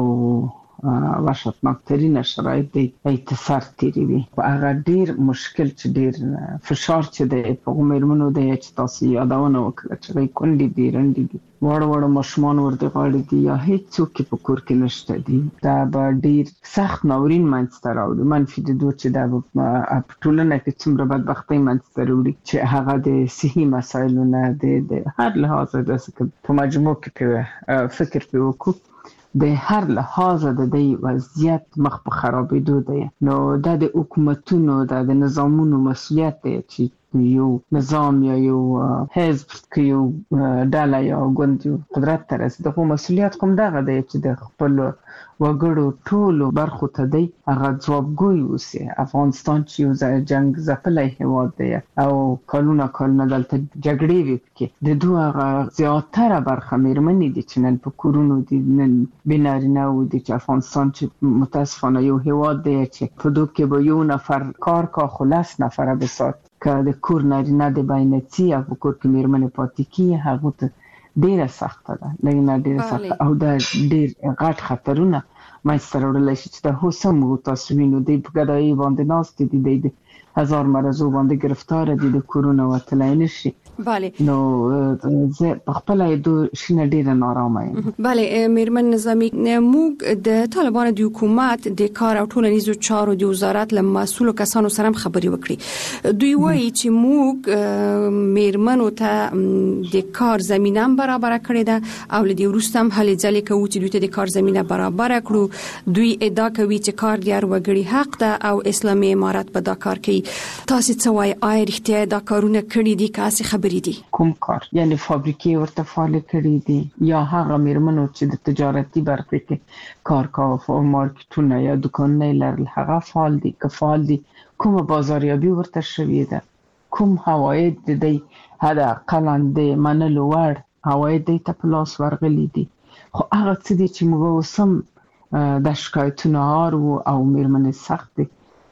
وحشتناکترین شرایط دی اتصال تیری وي. هغه ډیر مشکل چې ډیر فشار چې دی په میرمنو دی چې تاسو یادونه وکړه چې کونډې دي، رنډې دي، وړ وړ ماشومان ورته غاړي دي یا هیڅ څوک په کور کې نشته دي، دا به ډیر سخت ناورین منځته راوړي. منفي د دوه چې دا په ټولنه کې څومره بدبختۍ منځته راوړي چې هغه د صحي مسایلو نه د هر لحاظ د په مجموع کې فکر په وکړو د هر لحاظ د دې وضعیت مخ په خرابېدو دی. نو دا د حکومتونو د نظامونو مسؤلیت دی چې یو نظام یا یو حزب کې یو ډله یا ګوند قدرت ته رسي، دغه مسؤلیت کوم دغه دی چې د خپل وګړو ټولو برخو ته دی هغه ځوابګوی اوسي. افغانستان چې یو جنگ ځپلی هېواد دی او کلونه کلونه دلته جګړې وي، پکې د دوه هغه زیاتره برخه میرمنې دي چې نن په کورونو دي، نن بې نارینه‌و دي، چې افغانستان چې متاسفانه یو هېواد دی چې په دوی کې به یو نفر کار کا خو لس نفره بسات که د کور نارینه د باینڅي او په کور کې میرمنې پاتې کیږي، هغو ته ډیره سخته ده، لږ ډیره سخته او دا ډیر غټ خطرونه منځته راوړلی شي چې دا اوس هم تاسو وینو دی په ګدایي باندې ناست دي، دی هزار مرزو باندې گرفتار دي د کورونا وتلای نشي. بله نو زه په خپل ایدو شنه ډیره نارامه یم. بله میرمن نظامی، موږ د طالبانو د حکومت د کار او ټولنیزو چارو د وزارت له مسؤلو کسانو سره خبري وکړي. دوی وایي چې موږ میرمنو ته د کار زمينه برابر کړې ده او لدی وروسته هم هلې ځلې کوي چې دوی ته د کار زمينه برابر کړو. دوی ادعا کوي چې کار د هر وګړي حق ده او اسلامي امارات په دا کار کوي. تاسو څه وایي؟ آیا رښتیا دا کارونه کړي دي که څه خبرې دي؟ کوم کار؟ یعنی فابریکې ورته فعال کړي دي یا هغه میرمنو چې د تجارتي برخه کې کار کوي او مارکیټونه یا دکانونه لرل هغه فعال دي که فعال دي؟ کومه بازاریابي ورته شوې ده؟ کوم حواید د دې هدا قلاند منلو وړ حواید ته په لاس ورغلي دي؟ خو هغه څه دي چې موږ وسم د شکایتونو هارو او میرمنې سخت دي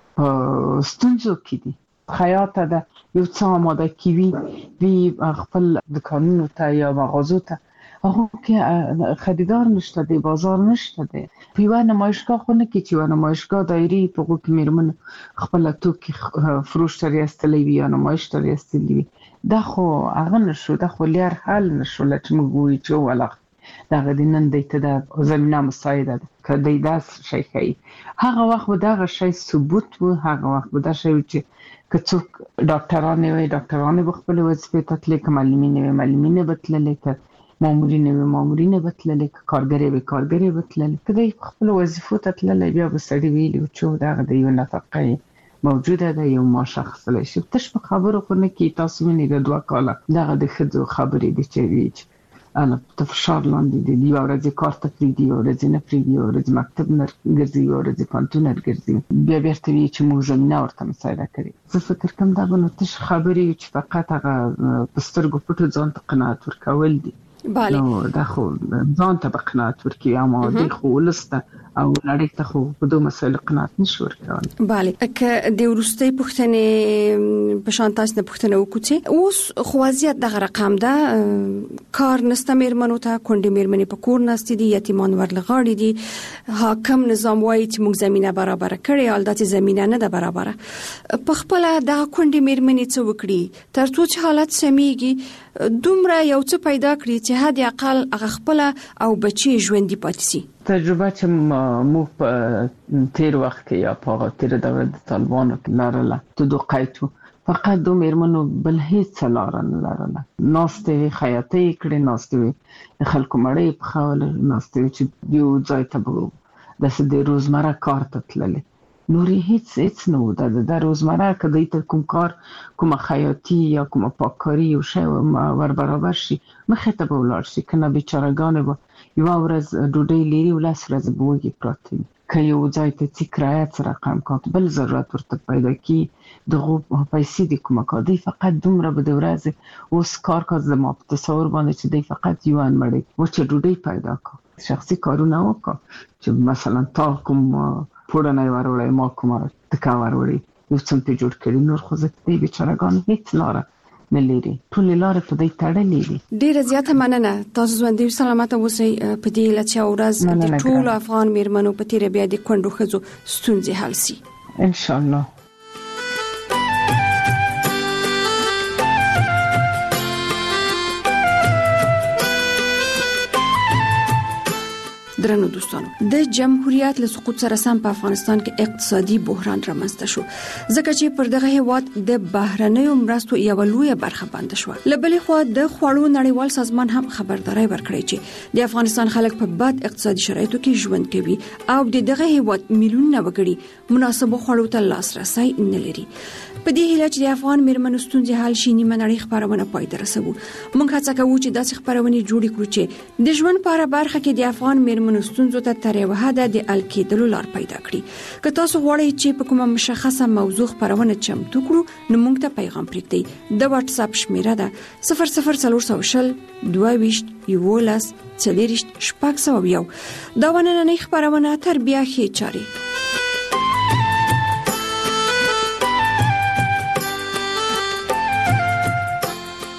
په ستونزو کې دي. خیاط ده یو څه آماده کیوي وی خپل دکانونو ته یا مغازو ته هغه کې خریدار نشته دی، بازار نشته دی. په یو نمایشګاه خو نه کې چې یو نمایشګاه دایري په هغه کې میرمن خپل توکي فروش ترې استلې وي یا نمایش ترې استلې وي. دا خو هغه نشو، دا خو لار حل نشو لکه موږ وایو چې ولا دا غدینن د ته زمينه مساعده ده کدی دا شي کوي. هغه وخت به دا شي ثبوت و، هغه وخت به دا شي چې کڅوک ډاکټرانه وي ډاکټرانه بخپل وظیفه ته تل کمالمینه وي مالمینه بتللې ک مامورینه وي مامورینه بتللې ک کارګری وي کارګری بتللې کدی خپل وظیفه ته تللې بیا به سړی ویلی چې دا د یو نفقه موجوده ده یو ما شخص له شي تش په خبرو خو نه کی تاسو منی د دوه کاله دغه د خدو خبرې دي چې ویچ انا په فشار لاندې دي یو ورځ کار ته پریږدي یو ورځ نه پریږدي یو ورځ مکتب نه ګرځي یو ورځ پانتون نه ګرځي بیا بیرته وی چې موږ زمينه ورته مساعده کړي. زه فکر کوم دا به نو تش خبرې چې فقط هغه پسترګو پټو ځان ته قناعت ورکول دي. بله نو دا خو ځان ته قناعت ورکي اما د خو ولسته او لړۍ ته خو په دوه مسایل قناعت نشو ورکول. بله که د ورستۍ پښتنې په شان تاسو نه پښتنه وکړي اوس خو وضعیت دغه رقم ده، کار نسته میرمنو ته، کونډې میرمنې په کور ناستې دي، یتیمان ورلغاړي دي. حاکم نظام وایي چې موږ زمينه برابر کړې، حالت زمينه نه ده برابر. په خپل دغه کونډې میرمنې څه وکړي ترڅو چې حالت سميږي، دومره یو څه پیدا کړی چې حد اقل هغه خپل او بچي ژوندۍ پاتې شي. تجربه چې مو په تیر وخت کې یا په تیر دوره د طالبانو کې لرله ته دوه قایتو فقط دو میرمنو بل هیڅ لار نه لرله. ناستې خیاطۍ کړې، ناستې خلکو مړې په خول، ناستې چې یو ځای ته د سده روزمره کار ته تللې. نوري هیڅ هیڅ نو د د روزمره کدی ته کوم کار کوم خیاطي یا کوم پاککاری او شی ور برابر شي مخه ته ولاړ شي کنه بیچارهګان به یو ورځ ډوډۍ لري ولاس ورځ بوږي پراته که یو ځای ته چې کرایه سره رقم کاټ بل ضرورت ورته پیدا کی دغه پیسې د کومه کادي فقط دومره به د ورځ اوس کار کاز د ما په تصور باندې چې دی فقط یو ان مړی و چې ډوډۍ پیدا کا شخصي کارونه وکړه چې مثلا تا کوم پوره نه وروړی ما کومه تکا وروړی یو څه په جوړ کړی نور خو زه دې بیچارهګان هیڅ لاره نه لري، ټول لاره په دې تړلې دي. ډیره زیاته مننه، تاسو ژوندۍ سلامت اوسئ. په دې لچا ورځ د ټول افغان میرمنو په تیر بیا د کندو خزو ستونزې حل شي ان شاء الله. درنو دوستانو، د جمهوریت له سقوط سره سم په افغانستان کې اقتصادي بحران رامنځته شو، ځکه چې پر دغه هیواد د بهرنیو مرستو یو لویه برخه بند شو. لبلې خو د خوړو نړیوال سازمان هم خبرداري ورکړی چې د افغانستان خلک په بد اقتصادي شرایطو کې ژوند کوي او د دغه هیواد میلیونونه وګړي مناسب خوړو ته لاسرسي نه لري. په دې هیله چې د افغان میرمنو ستونزې حل شي، نیمه نړۍ خبرونه پای ته رسوو. موږ هڅه کوو چې داسې خبرونه جوړې کړو چې د ژوند په هره برخه کې د افغان میرمنو ستونزو ته تر یو حده د حل کېدلو لار پیدا کړي. که تاسو غواړئ چې په کومه مشخصه موضوع خبرونه چمتو کړو نو موږ ته پیغام پرېږدئ. د واتس اپ شمیره ده صفر صفر څلور سوه شل دوه ویشت یولس څلېرویشت شپږ سوه یو. دا نننۍ خبرونه تر بیا ښې چارې.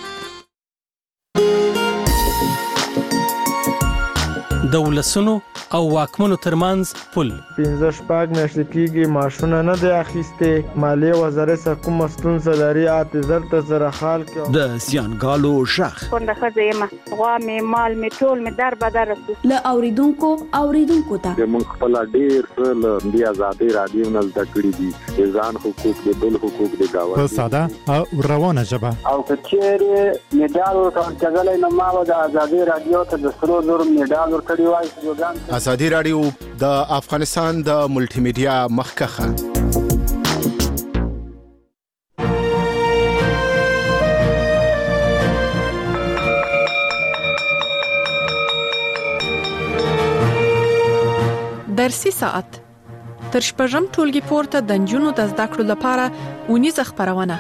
د ولسونو او واکمنو ترمنځ پل. پنځه شپږ میاشتې کېږي ماشونه نه دی اخیستې. مالیې وزارت څخه کومه ستونزه لري اته زر ته زره خال کې. د سیانګالو شخ کونډه ښځه یم، غوا مې مال مې ټول مې در بدر رسو. له اوریدونکو اوریدونکو ته موږ خپل ډېر څه له دې آزادۍ رادیو نه زده کړي دي، د ځان حقوق د بل حقوق د گاونډي په ساده او روانه ژبه. او کچېرې میډال ورکړل نو ما د آزادۍ رادیو ته د سرو زرو میډال ورکړی وای. آزادۍ رادیو د افغانستان د ملټي میډیا مخکخه. درسي ساعت تر شپږم ټولګي پورته د نجونو د زده کړو لپاره اونیزه خبرونه.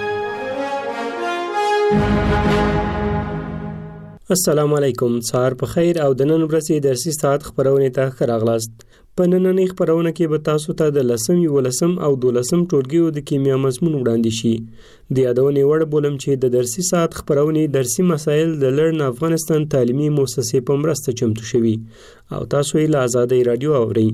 السلام علیکم، سهار په خیر او د نن ورځې درسي ساعت خبرونه ته ښه راغلاست. په نننۍ خبرونه کې به تاسو ته د لسم یولسم او دولسم ټولګیو د کیمیا مضمون وړاندې شي. د یادونې وړ بولم چې د درسي ساعت خبرونه درسي مسایل د لرن افغانستان تعلیمي مؤسسې په مرسته چمتو شوي او تاسو یې له آزادۍ رادیو اورئ.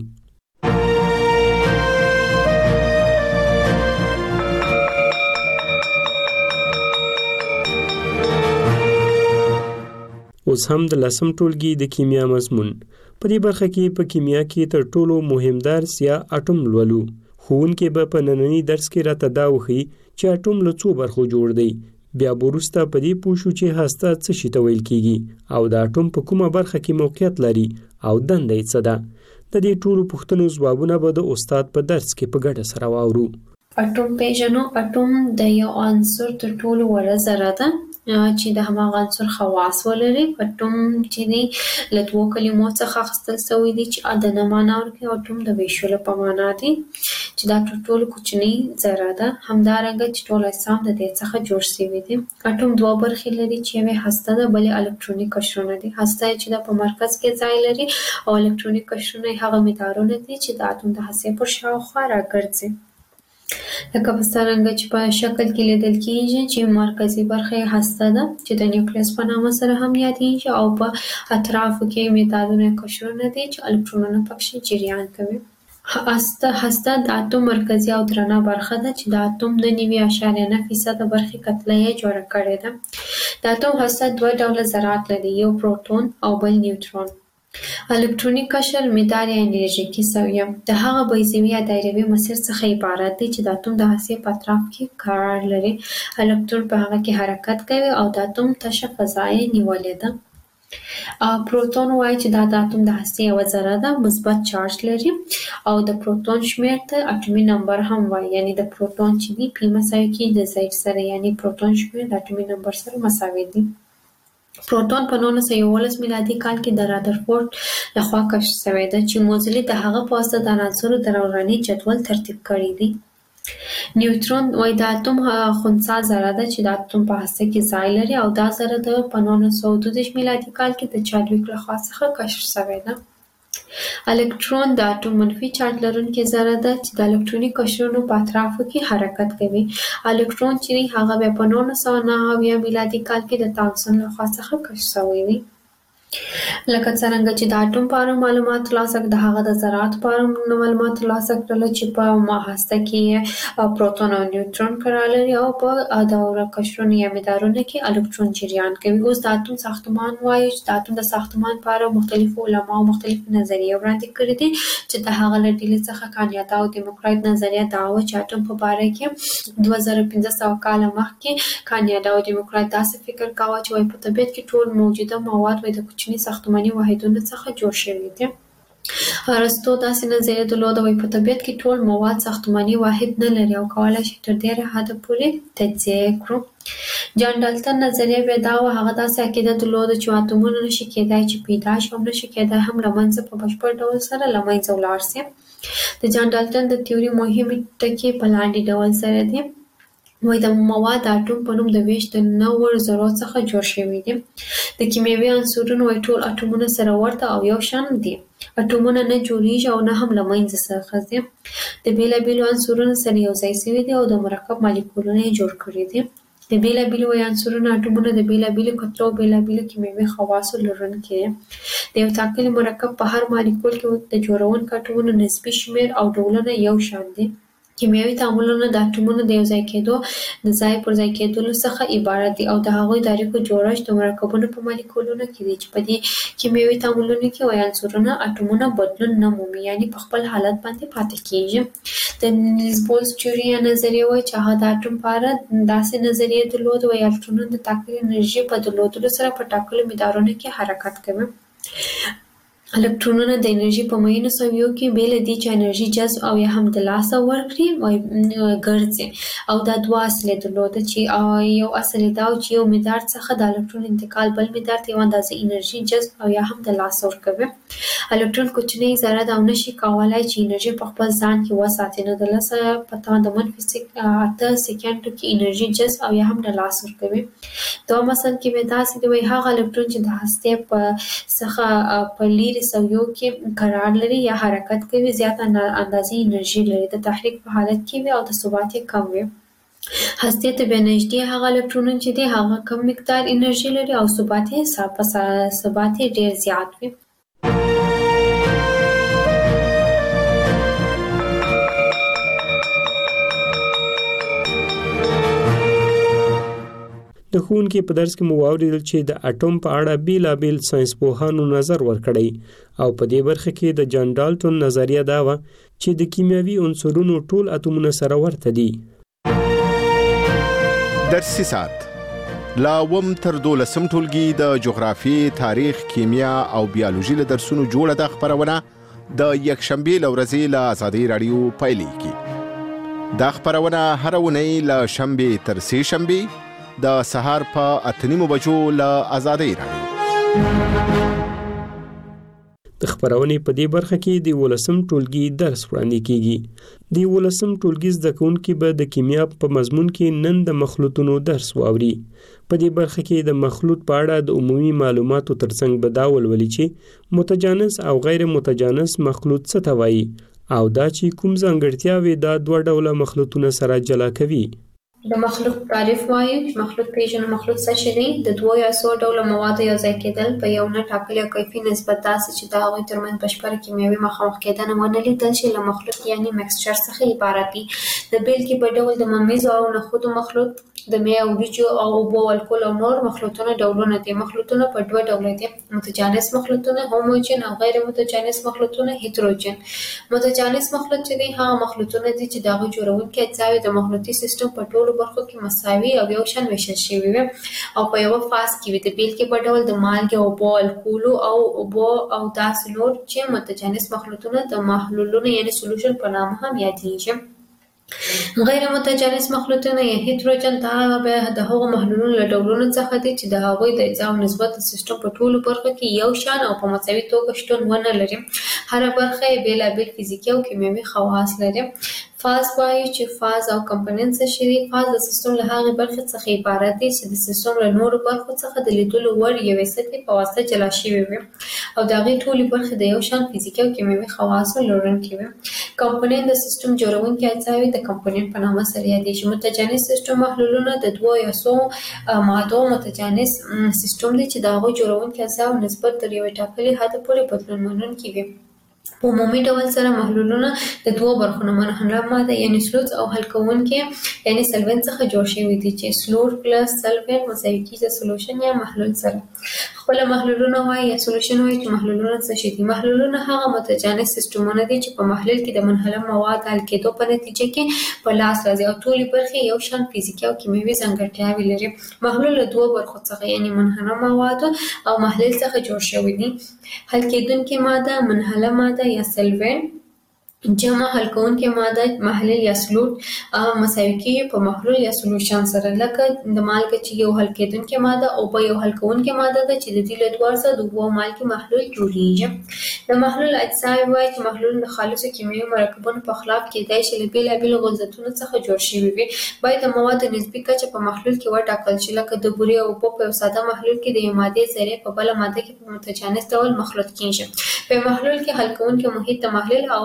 اوس هم د لسم ټولګي د کیمیا مضمون. په دې برخه کې په کیمیا کې تر ټولو مهم درس یا اټوم لولو. ښوونکی به په ننني درس کې راته دا وښيي چې اټوم له څو برخو جوړ دی. بیا به وروسته په دې پوه شو چې هسته څه شي ته ویل کېږي او د اټوم په کومه برخه کې موقعیت لري او دنده یې څه ده. د دې ټولو پوښتنو ځوابونه به د استاد په درس کې په ګډه سره واورو. اټوم پیژنو. اټوم د یو عنصر تر ټولو وړه ذره ده چې د هماغه عنصر خواص ولري. اټوم چې دی له دوو کلمو څخه اخیستل شوی دی چې عددونه معنا ورکوي. اټوم د ویشلو په معنا دی چې دا تر ټولو کوچنۍ ذره ده. همدارنګه چې ټول اجسام د دې څخه جوړ شوي دي. اټوم دوه برخې لري چې یوه هسته ده، بلې الکترونیک قشرونه دي. هسته چې د په مرکز کې ځای لري او الکترونیک قشرونه هغه مدارونه دي چې د اتوم د هستې پر شاوخوا راګرځي. لکه په څرنګه چې په شکل کې لیدل کېږي چې مرکزي برخه هسته ده چې د نیوکلیس په نامه سره هم یادېږي او په اطرافو کې مدارونه قشرونه دي چې الکترونونه پکې جریان کوي. هسته هسته د اتوم مرکزي او درنه برخه ده چې د اتوم د نوي اشاریه نه فیصد برخې کتله یې جوړه کړې ده. د اتوم هسته دوه ډوله ذرات لري، یو پروتون او بل نیوترون. الکترونیک قشر مدار یا انرژیکي سویه د هغه بیضوي یا دایروي مسیر څخه عبارت دی چې د اتوم د هستې په اطراف کې قرار لري. الکترون په هغه کې حرکت کوي او د اتوم تشه فضا یې نیولې ده. پروتون وایي چې دا د اتوم د هستې یوه ذره ده، مثبت چارج لري او د پروتون شمیر ته اټومي نمبر هم وایي. یعنی د پروتون چې دی پی مساوي کېږي د زید سره، یعنی پروتون شمیر د اټومي نمبر سره مساوي دی. پروتون په نولس سوه یوولس میلادي کال کې د رادرفورد لخوا کشف شوی ده چې موزلي د هغه په واسطه د عناصرو د دوراني جدول ترتیب کړی دی. نیوترون وایي د اتوم خنثی ذره ده چې د اتوم په هسته کې ځای لري او دا ذره د په نولس سوه دوه دېرش میلادي کال کې د چادویک لخوا څخه کشف شوی ده. الکترون د اټوم منفي چارج لرونکې ذره ده چې د الکتروني قشرونو په اطرافو کې حرکت کوي. الکترون چې هغه بیا په نولس سوه نهه اویا میلادي کال کې د تامسون لخوا څخه کشف شوی دی. لکه څرنګه چې د اټوم په اړه معلومات ترلاسه کړل، د هغه د ذراتو په اړه معلومات ترلاسه کړل چې په هسته کې پروتون او نیوترون قرار لري او په دوره قشرونو یا مدارونو کې الکترون جریان کوي. اوس د اټوم ساختمان وایي چې د اټوم د ساختمان په اړه مختلفو علماو مختلفې نظریې وړاندې کړې دي چې د هغه له ډلې څخه کانیاتا او دیموکرایت نظریه دا وه چې اټوم په باره کې دوه زره پنځه سوه کاله مخکې کانیاتا او دیموکرایت داسې فکر کاوه چې وایي په طبیعت کې ټول موجوده مواد وایي د کوچني ساختماني واحدونو څخه جوړ شوي دي. ارسطو داسې نظریه درلوده وایي په طبیعت کې ټول مواد ساختماني واحد نه لري او کولی شي تر ډېره حده پورې تجزیه کړو. جان ډالټن نظریه بیا دا وه، هغه داسې عقیده درلوده چې اتومونه نشي کېدای چې پیدا شي او نشي کېدای هم له منځه په بشپړ ډول سره له منځه ولاړ شي. د جان ډالټن د تیوري مهمې ټکي په لاندې ډول سره دي. وایي د مواد د اټوم په نوم د ویش د نوو ذرو څخه جوړ شوي دي. د کیمیاوي عنصرونو وایي ټول اټومونه سره ورته او یو شان دي. اټومونه نه جوړیږي او نه هم له منځه څخه ځي. د بېلابېلو عنصرونو سره یو ځای شوي دي او د مرکب مالیکولونه یې جوړ کړي دي. د بیلابیلو عنصرونو اټومونه د بیلابیلو کتلو بیلابیلو کیمیاوي خواصو لرونکي دي. د یو ځانګړي مرکب په هر مالیکول کې د جوړونکو اټومونو نسبي شمیر او ډولونه یو شان دي. کیمیاوي تعاملونه د اټومونو د یو ځای کېدو د ځای پر ځای کېدلو څخه عبارت دي او د هغوی د اړیکو جوړښت د مرکبونو په مالیکولونو کې دی چې په دې کیمیاوي تعاملونو کې وایي عنصرونه اټومونه بدلون نه مومي، یعنی په خپل حالت باندې پاتې کېږي. د نیلز بولز تیوري نظریه وایي چې هغه د اټوم په اړه داسې نظریه درلوده وایي الکترونونه د ټاکلې انرژي په درلودلو سره په ټاکلو مدارونو کې حرکت کوي. الکترونونه د انرژي په معینو سویو کې بې له دې چې انرژي جذب او یا هم د لاسه ورکړي وایي ګرځي او دا دوه اصلې درلوده چې یو اصل دا و چې یو مدار څخه د الکترون انتقال بل مدار ته یو اندازه انرژي جذب او یا هم د لاسه ورکوي. الکترون کوچنی ذره ده او نشي کولی چې انرژي په خپل ځان کې وساتي، نو د لسه په توان د منفي اته سکندو کې انرژي جذب او یا هم د لاسه ورکوي. دوه مثال کې به داسې دی وایي هغه الکترون چې د هستې په څخه په لیرې سویو کې قرار لري یا حرکت کوي زیات اندازې انرژي لري، د تحریک په حالت کې وي او د ثبات یې کم وي. هستې ته بیا نږدې هغه الکترونونه چې دی هغه کم مقدار انرژي لري او ثبات یې ثبات یې ډېر زیات وي. د ښوونکي په درس کې مو واورېدل چې د اټوم په اړه بیلابیل ساینس پوهانو نظر ورکړی او په دې برخه کې د جان ډالټون نظریه دا وه چې د کیمیاوي عنصرونو ټول اتومونه سره ورته دي. درسي ساعت لا اووم تر دولسم ټولګي د جغرافیې، تاریخ، کیمیا او بیالوژي له درسونو جوړه ده خپرونه د یکشنبې له ورځې له ازادۍ راډیو پیلېږي. دا خپرونه هره اونۍ له شنبې تر سې شنبې د سهار په اته نیمو بجو له ازادۍ راډیو. د خپرونې په دې برخه کې د ولسم ټولګي درس وړاندې کیږي. د ولسم ټولګي زده کوونکي به د کیمیا په مضمون کې نن د مخلوطونو درس واوري. په دې برخه کې د مخلوط په اړه د عمومي معلوماتو ترڅنګ به دا ولولي چې متجانس او غیر متجانس مخلوط څه ته وایي او دا چې کوم ځانګړتیاوې دا دوه ډوله مخلوطونه سره جلا کوي. د مخلوط تعریف وایي چې مخلوط پیژنو. مخلوط څه شی دی؟ د دوه یا څو ډوله موادو یو ځای کېدل په یو نه ټاکلي او کیفي نسبت داسې چې د هغوی ترمنځ بشپړه کیمیاوي مخامخ کېدنه ونه لیدل شي له مخلوط یعنې مکسچر څخه عبارت دي. د بیلګې په ډول د ممیزو او نخودو مخلوط، د مې او وریجو او اوبو الکول او نور مخلوطونه ډولونه دي. مخلوطونه په دوه ډوله دي: متجانس مخلوطونه هوموجن او غیر متجانس مخلوطونه هیتروجن. متجانس مخلوط چې دی هغه مخلوطونه دي چې د هغوی جوړونکي اجزاوې د مخلوطي سیستم په ټولو برخو کې مساوي او یو شان ویشل شوي وي او په یوه فاز کې وي. د بیلګې په ډول د مالګې، اوبو، الکولو او اوبو او داسې نور چې متجانس مخلوطونه د محلولونو یعنې سولوشن په نامه هم یادېږي. غیر متجانس مخلوطونه یا هیتروجن دا به د هغو محلولونو له ډولونو څخه دي چې د هغوی د اجزاو نسبت د سیستم په ټولو برخو کې یو شان او په مساوي توګه شتون ونه لري. هره برخه یې بېلابېل فزیکي او کیمیاوي خواص لري. فاز وایي چې فاز او کمپوننټ څه شي دي؟ فاز د سیستم له هغې برخې څخه عبارت دی چې د سیستم له نورو برخو څخه د لیدلو وړ یوې سطحې په واسطه جلا شوي وي او د هغې ټولې برخې د یو شان فزیکي او کیمیاوي خواصو لرونکي وي. کمپوننټ د سیستم جوړونکي اجزاوې د کمپوننټ په نامه سره یادېږي. متجانس سیستم محلولونه د دوو یا څو مادو متجانس سیستم دی چې د هغوی جوړونکي اجزاو نسبت تر یوې ټاکلې حده پورې بدلون منونکي وي. په عمومي ډول سره محلولونه د دوو برخو نه منحله ماده یعنې سلوټ او حل کوونکي یعنې سلوین څخه جوړ شوي دي چې سلوټ پلس سلوین مساوي کېږي سولوشن یا محلول سره. خپله محلولونه وایي یا سولوشن وایي چې محلولونه څه شي دي؟ محلولونه هغه متجانس سیستمونه دي چې په محلول کې د منحله مواد حل کېدو په نتیجه کې په لاس راځي او ټولې برخې یو شان فزیکي او کیمیاوي ځانګړتیاوې لري. محلول له دوو برخو څخه یعنې منحله موادو او محلول څخه جوړ شوي دي. حل کېدونکې ماده منحله ماده یا سلوین، جمع حل کوونکې ماده محلول یا سلوټ مساوي کېږي په محلول یا سولوشن سره. لکه د مالګه چې یو حل کېدونکې ماده او په یو حل کوونکې ماده ده چې د دې له دواړو څخه د اوبو او مالګې محلول جوړیږي. د محلول اجزاوې وایي چې محلول د خالصو کیمیاوي مرکبونو په خلاف کېدای شي له بېلابېلو غلظتونو څخه جوړ شوي وي. باید د موادو نسبي کچه په محلول کې وټاکل شي. لکه د بورې او اوبو په یو ساده محلول کې د یوې مادې ذرې په بله ماده کې په متجانس ډول مخلوط کېږي. په محلول کې حل کوونکي محیط د محلول او حل شوي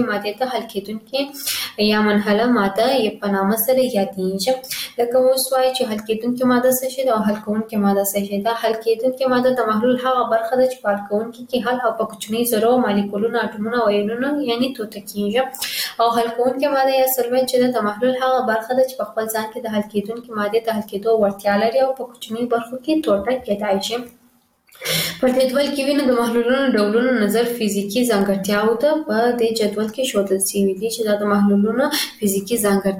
ماده ته حل کېدونکې یا منحله ماده یې په نامه سره یادېږي. لکه اوس وایي چې حل کېدونکې ماده څه شی ده او حل کوونکې ماده څه شی ده. حل کېدونکې ماده د محلول هغه برخه ده چې په حل کوونکې کې حل او په کوچني ذرو مالیکولونه اټومونه او ایونونه یعنی توته کېږي. او حل کوونکې ماده یا سولوینټ چې ده د محلول هغه برخه ده چې په خپل ځان کې د حل کېدونکې مادې ته حل کېدو وړتیا لري او په کوچنیو برخو کې ټوټه کېدای شي. په دې جدول کې وینو د محلولونو ډولونو نظر فزیکی ځانګړتیاو ته په دې جدول کې ښودل شوي دي چې دا د محلولونو فزیکی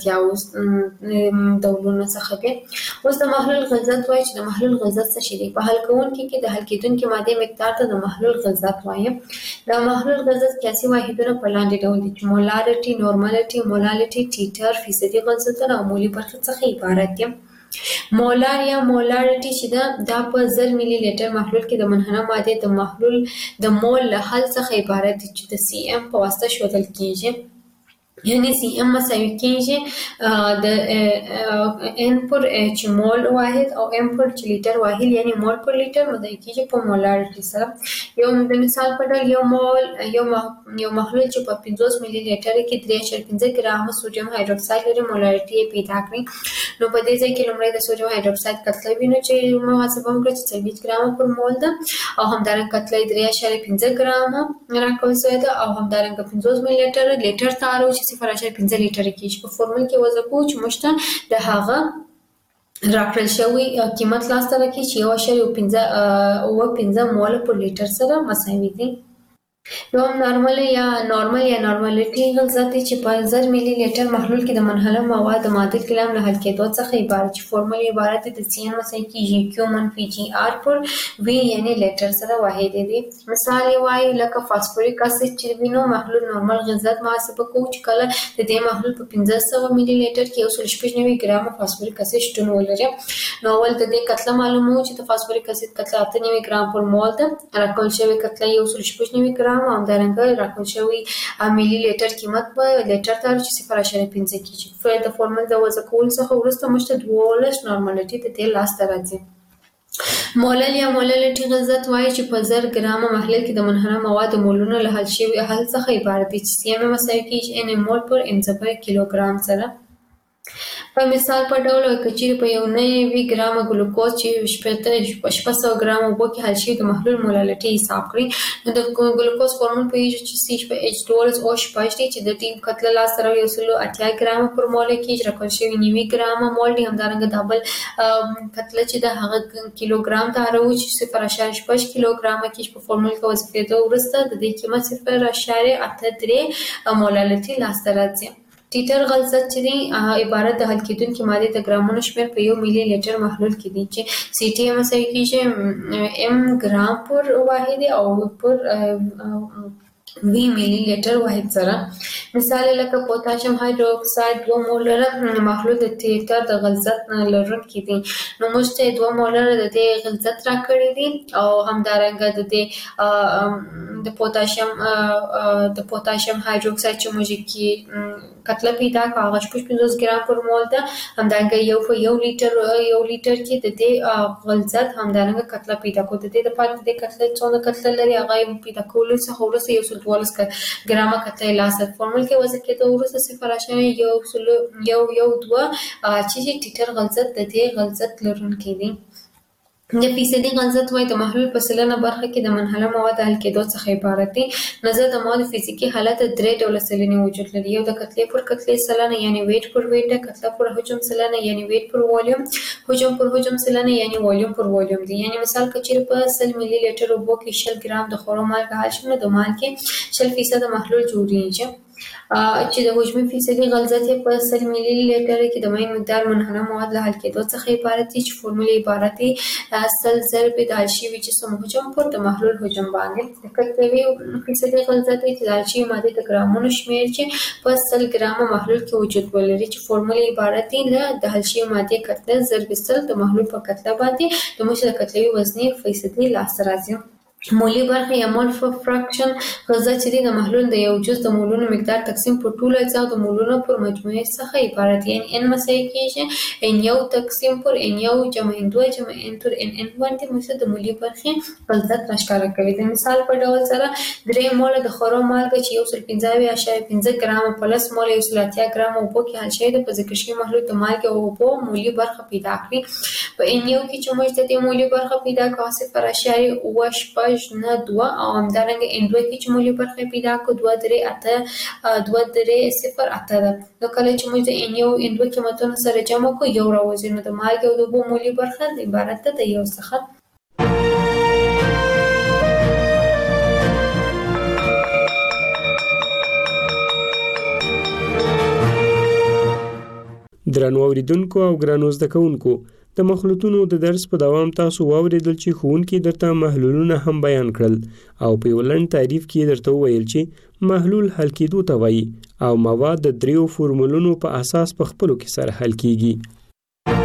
ځانګړتیاو ډولونه څخه دي. اوس د محلول غلظت وایي چې د محلول غلظت څه شی دی. په حل کوونکي کې د حل کېدونکې مادې مقدار ته د محلول غلظت وایي. د محلول غلظت قیاسي واحدونه په لاندې ډول دي چې مولارټي، نورمالټي، مولالټي، ټیټر، فیصدي غلظتونه او مولي برخې څخه عبارت دي. مولار یا مولارټي چې ده دا په زر ملي لیټر محلول کې د منحنه مادې د محلول د مول له حل څخه عبارت دي چې د سی ام په واسطه ښودل کېږي. یعنی سی ام مساوي کېږي د ان پر چې مول واحد او ام پر چې لیټر واحد یعنی مول پر لیټر مساوي کېږي په مولارټي سره. یو د مثال په ډول یو مول یو یو محلول چې په پنځوس ملي لیټر کې درې اعشاریه پنځه ګرام سوډیم هایدروکساید لري مولارټي یې پیدا کړئ. نو په دې ځای کې لومړی د سوډیم هایدروکساید کتله وینو چې محاسبه وکړه چې څلوېښت ګرامه پر مول ده او همدارنګه کتله یې درې اعشاریه پنځه ګرامه راکول شوې ده او همدارنګه پنځوس ملي لیټر لیټر ته اړوي چې صفر اعشاریه پنځه لیټره کېږي. په فورمول کې وضع کوو چې موږ ته د هغه راکړل شوی قیمت لاسته راکړي چې یو اعشاریه پنځه اوه پنځه موله پر لیټر سره مساوي دي. دوم نارمل یا نارمل یا نارمالټي غلظت دی چې په زر ملي لیټر محلول کې د منحله مواد د معادل کلام له حل کېدو څخه عبارت چې فورمول عبارت دی د سی ان مساوي کېږي کیو منفي جي آر پر وی یعنی لیټر سره واحد دی. مثال یې وایي لکه فاسفوریک اسید چې وینو محلول نارمل غلظت محاسبه کوو چې کله د دې محلول په پنځه سوه ملي لیټر کې یو سل شپږ نوي ګرامه فاسفوریک اسید شتون ولري. نو اول د دې کتله معلوموو چې د فاسفوریک اسید کتله اته نوي ګرام پر مول ده. راکول شوې کتله یو سل شپږ نوي ګرام او همدارنګه راکول شوی ملي لیټر قیمت په لیټر ته چې صفر اعشاریه پنځه کېږي. د فورمول د وضع کولو څخه وروسته موږ ته دولس نارمالټي د دې لاسته راځي. مولل یا مولالټي غلظت وایي چې په زر ګرامه محلول کې د منحنه مواد مولونه له حل شوي حل څخه عبارت دي چې سی ام مساوي کېږي ان مول پر ام ضرب کیلوګرام سره. په مثال په ډول کچېرې په یو نوي ګرامه ګلوکوز چې شپږ سوه ګرامه اوبو کې حل شوي د محلول مولالټي حساب کړئ. نو د ګلوکوز فورمول پوهېږو چې سی په ایچ دولس او شپږ دی چې د دې کتله لاسته راوړي یو سل اتیا ګرامه پر مول کېږي. راکول شوي نوي ګرامه مول دي. همدارنګه دا بل کتله چې د هغه کیلوګرام ته اړوو چې صفر اعشاریه شپږ کیلوګرامه کېږي. په فورمول کې وضع وروسته د دې قیمت صفر اعشاریه اته درې مولالټي لاسته راځي. ټیټر غلظت چې دی عبارت د حل کېدونکې مادې د ګرامونو شمېر په یو ملي لیټر محلول کې دی چې سی ټي ام مساوي کېږي ام ګرام پر واحد او پر وی ملي لیټر واحد سره. مثال لکه پوتاشیم هایدروکساید دوه مولره محلول د ټیټر د غلظت لرونکي دي. نو موږ ته دوه مولره د دې غلظت راکړي دي او همدارنګه د دې د پوتاشیم د پوتاشیم هایدروکساید چې موږ کې کتله پیدا کړه هغه شپږ پنځوس ګرام پر مول ده. همدارنګه یو په یو لیټر یو لیټر کې د دې غلظت همدارنګه کتله پیدا کړو. د دې لپاره د دې کتله څونه کتله لري هغه پیدا کولو څخه وروسته یو سل دولس ګرامه کتله لاسته فورمول کې وضع کېدو وروسته صفر اعشاریه یو سل یو یو دوه چې ټیټر غلظت د دې غلظت لرونکی دی. د فیصدي غلظت وایي د محلول په سلنه برخه کې د منحله مواد حل کېدو څخه عبارت دی. نظر د موادو فزیکي حالت درې ډوله سلنې وجود لري. یو د کتلې پر کتلې سلنه یعنی ویټ پر ویټ ده. کتله پر حجم سلنه یعنی ویټ پر والیوم. حجم پر حجم سلنه یعنی والیوم پر والیوم دی. یعنی مثال کچېرې په سل ملي لیټر اوبو کې شل ګرام د خورو مالګه حل شي نو د مالګې شل فیصده محلول جوړیږي. چې د حجمي فیصدي غلظت یې په سل ملي لیټر کې د مایع مقدار منحنه مواد له حل کېدو څخه عبارت دی چې فورمول عبارت دی سل ضرب د حل شوي جسم حجم پر د محلول حجم باندې. د کتلوي فیصدي غلظت دی چې د حل شوي مادې د ګرامونو شمېر چې په سل ګرامه محلول کې وجود ولري چې فورمول عبارت دی له د حل شوي مادې کتله ضرب سل د محلول په کتله باندې د موږ د کتلوي وزنې فیصدي لاسته راځي. مولی برخه یا مول فراکشن غذا چې د محلول د یو جز د مولونو مقدار تقسیم پر ټول اجزا د مولونو پر مجموعه څخه عبارت یعنی ان مساوي کیږي ان یو تقسیم پر ان یو جمع ان دوه جمع ان تر ان ان باندې مثل د مولی برخه غلطت راښکاره کوي. د مثال په ډول سره درې مول د خورو مالګه چې یو سل پنځه اعشاریه پنځه ګرام پلس مول یو سل اتیا ګرام اوبو کې حل شوی د په ذکر شوي محلول د مالګې او اوبو مولی برخه پیدا کړي. په ان یو کې چې موږ د دې مولی برخه پیدا کوو صفر اعشاریه اوه شپږ نه دوه او همدارنګه ان دوه کې چې مولی برخه پیدا کو دوه درې اته دوه درې صفر اته ده. نو کله چې موږ د ان یو ان دوه قیمتونه سره جمع کو یو راوځي نو د مالګې او د اوبو مولی برخه عبارت ده د یو څخه. درنو اوریدونکو او ګرانو زده کوونکو د مخلوطونو د درس په دوام تاسو واوریدل چې ښوونکي درته محلولونه هم بیان کړل او په یو لنډ تعریف کې درته وویل چې محلول حل کېدو ته وایي او مواد د دریو فورمولونو په اساس په خپلو کې سره حل کیږي.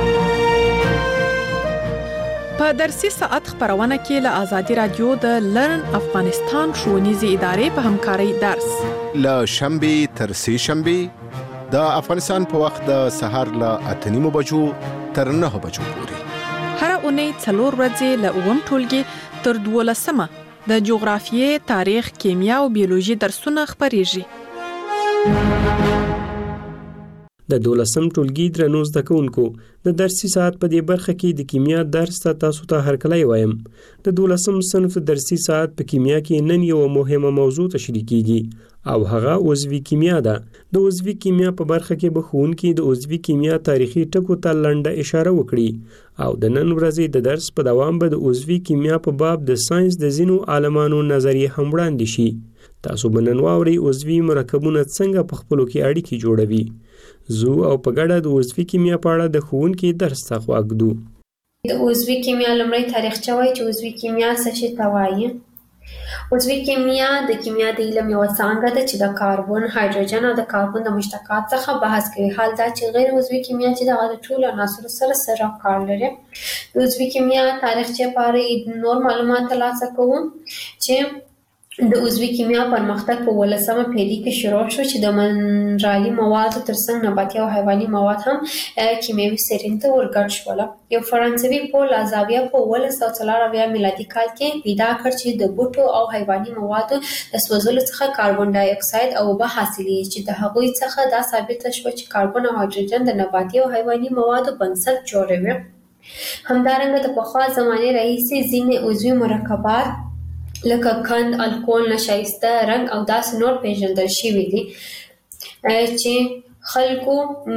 په درسي ساعت خبرونه کې له آزادي رادیو د لرن افغانستان ښوونیزې ادارې په همکارۍ درس له شنبې تر سې شنبې د افغانستان په وخت د سهار له اته نیمو بجو تر نه بجو پورې هر اونۍ څلور ورځې له اووم ټولګي تر دولسمه د جغرافیې، تاریخ، کیمیا او بیولوژي درسونه خپریږي. د دولسم ټولګي درنو زده کوونکو د درسي ساعت په دې برخه کې د کیمیا درس ته تاسو ته هرکلی وایم. د دولسم صنف درسي ساعت په کیمیا کې نن یو مهمه موضوع تشریح کیږي او هغه عضوي کیمیا ده. د عضوي کیمیا په برخه کې به ښوونکي د عضوي کیمیا تاریخي ټکو ته لنډه اشاره وکړي او د نن ورځې د درس په دوام به د عضوي کیمیا په باب د ساينس د ځینو عالمانو نظریې هم وړاندې شي. تاسو به نن واورئ عضوي مرکبونه څنګه په خپلو کې اړیکې جوړوي. زو او په ګډه د عضوي کیمیا په اړه د ښوونکي درس ته غوږ دو. د عضوي کیمیا لومړی تاریخچه وایي چې عضوي کیمیا څه شي ته وایي. عضوي کیمیا د کیمیا د علم یوه څانګه ده چې د کاربن، هایدروجن او د کاربن د مشتقات څخه بحث کوي. حال دا چې غیر عضوي کیمیا چې دغه د ټولو عناصرو سره سره کار لري. د عضوي کیمیا تاریخچه په اړه نور معلومات ترلاسه کوو چې د عضوي کیمیا پرمختګ په ولسمه پېړۍ کې شروع شو چې د منرالي موادو ترڅنګ نباتي او حیواني مواد هم کیمیاوي سرین ته ورګډ شول. یو فرانسوي پول لازاویه په اوولس سوه څلور اویا میلادي کال کې پیدا کړ چې د بوټو او حیواني موادو د سوځولو څخه کاربن ډای اکساید او اوبه حاصلېږي چې د هغوی څخه دا ثابته شوه چې کاربن او هایدروجن د نباتي او حیواني موادو بنسټ جوړوي. همدارنګه د پخوا زمانې راهیسې ځینې عضوي مرکبات لکه کند، الکول، نشایسته، رنګ او داسې نور پیژندل شوي دي چې خلکو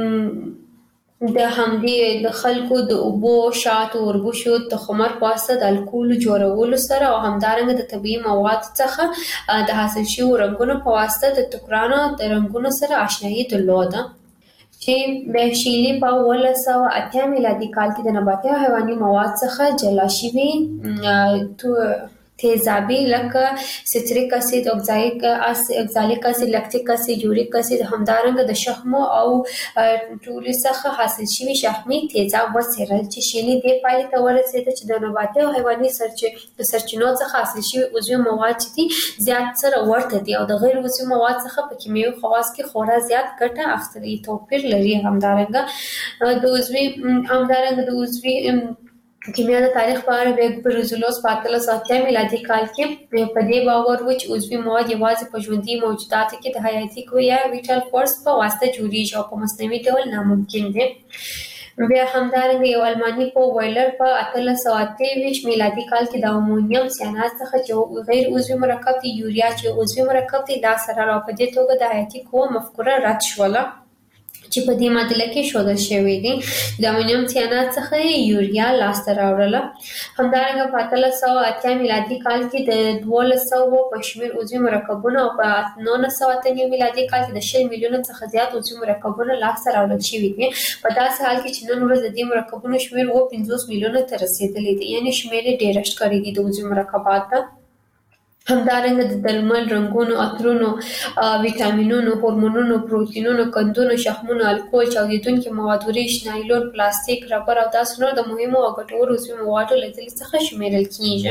د همدې د خلکو د اوبو، شاتو، وربشو، تخمر په واسطه د الکول جوړولو سره او همدارنګه د طبیعي موادو څخه د حاصل شویو رنګونو په واسطه د ټوکرانو د رنګونو سره آشنایي درلوده چې د شیلي په اوولس سوه اتیا میلادي کال کې د نباتي او حیواني مواد څخه جلا شوي تیزابي لکه سیتریک اسید، اکزالیک اسید، لکتیک اسید، یوریک اسید، همدارنګه د شحمو او ټولو څخه حاصل شوي شحمي تیزاب وڅېړل چې شیلي دې پایلې ته ورسېده چې د نباتي او حیواني د سرچینو څخه حاصل شوي عضوي مواد چې دي زیات سره ورته دي او د غیر عضوي مواد څخه په کیمیاوي خواص کې خورا زیات ګټه اخیستل توپیر لري. همدارنګه د عضوي همدارنګه د عضوي کیمیا د تاریخ په اړه د برزولوس په اتلس سوه اتیا میلادي کال کې په دې باور و چې عضوي مواد یوازې په ژوندي موجوداتو کې د حیاتي قوې یا ویټال فورس په واسطه جوړیږي او په مصنوعي ډول ناممکن دي. بیا همدارنګه یو الماني په ویلر په اتلس سوه اته ویشت میلادي کال کې د امونیم سیانات څخه چې غیر عضوي مرکب دی یوریا چې عضوي مرکب دی لاس سره راو په دې توګه د حیاتي قوه مفکوره رد شوله چې په دې معادله کې ښودل شوی دی. د امونیم سیانات څخه یوریا لاسته راوړله. همدارنګه په اتلس سوه اتیا میلادي کال کې د دولس سوه په شمېر عضوي مرکبونه او په نولس سوه اته نوي میلادي کال کې د شل میلیونه څخه زیات عضوي مرکبونه لاسته راوړل شوي دي. په داسې حال کې چې نن ورځ د دې مرکبونو شمېر اووه پنځوس میلیونه ته رسېدلی دی، یعنې شمېر یې ډېرښت کړی دی د عضوي مرکباتو. همدارنګه د درمل، رنګونو، عطرونو، ویټامینونو، هورمونونو، پروتینونو، قندونو، شحمونو، الکول، چاودیدونکي مواد، وریښ، نایلون، پلاستیک، ربر او داسې نور د مهمو او ګټورو عضوي موادو له ډلې څخه شمیرل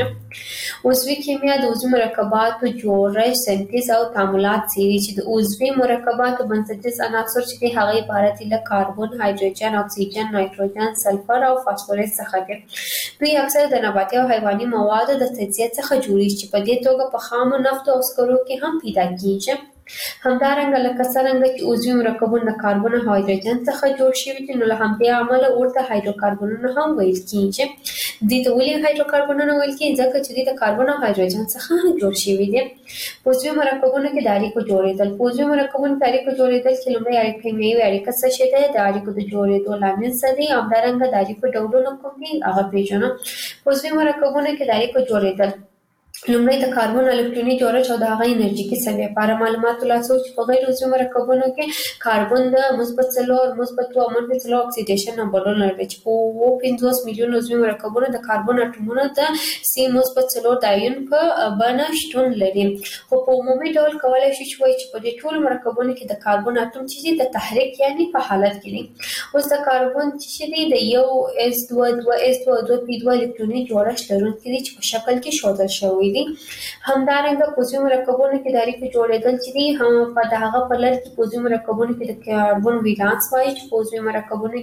کیږي. عضوي کیمیا د عضوي مرکباتو جوړښت، سنتیز او تعاملات څیړي چې د عضوي مرکباتو بنسټیز عناصر چې دي هغه عبارت دي له کاربن، هایدروجن، اکسیجن، نایتروجن، سلفر او فاسفورس څخه دي. دوی اکثر د نباتي او حیواني موادو د تجزیه څخه جوړیږي چې په دې توګه په خامو نفتو او سکرو کې هم پیدا کیږي. همدارنګه لکه څرنګه چې عضوي مرکبونه د کاربن او هایدروجن څخه جوړ شوي دي نو له همدې امله ورته هایدروکاربنونه هم ویل کیږي. دوی ته ولې هایدروکاربنونه ویل کیږي؟ ځکه چې دوی د کاربن او هایدروجن څخه جوړ شوي دي. په عضوي مرکبونو کې د اړیکو جوړېدل په عضوي مرکبونو کې اړیکو جوړېدل چې لومړی اړیکه کیمیاوي اړیکه څه شی دی، د اړیکو د جوړېدو لامل څه دی، همدارنګه د اړیکو ډولونه کوم دي هغه پیژنو. په عضوي مرکبونو کې د اړیکو جوړېدل لومړی د کاربن الکتروني جوړښت او د هغه انرژیکي سویې لپاره معلوماتو لاسو چې په غیر عضوي مرکبونو کې کاربن د مثبت څلور، مثبت اوه، منفي څلور اکسیډیشن نمبرونه لري چې په اووه پنځوس میلیون عضوي مرکبونو د کاربن اټومونه د سی مثبت څلور د آیون په بڼه شتون لري. خو په عمومي ډول کولی شو چې وایي چې په دې ټولو مرکبونو کې د کاربن اټوم چې د تحریک یعنی په حالت کې دي. اوس د کاربن چې دی د یو اس دوه دوه اس دوه دوه پی دوه الکتروني جوړښت لرونکي دي چې په شکل کې ښودل شوی دي. همدارنګه په عضوي مرکبونو کې د اړیکو جوړېدل چې دي هم په د هغه په لړ کې په عضوي مرکبونو کې د کاربن ولانس وایي چې په عضوي مرکبونو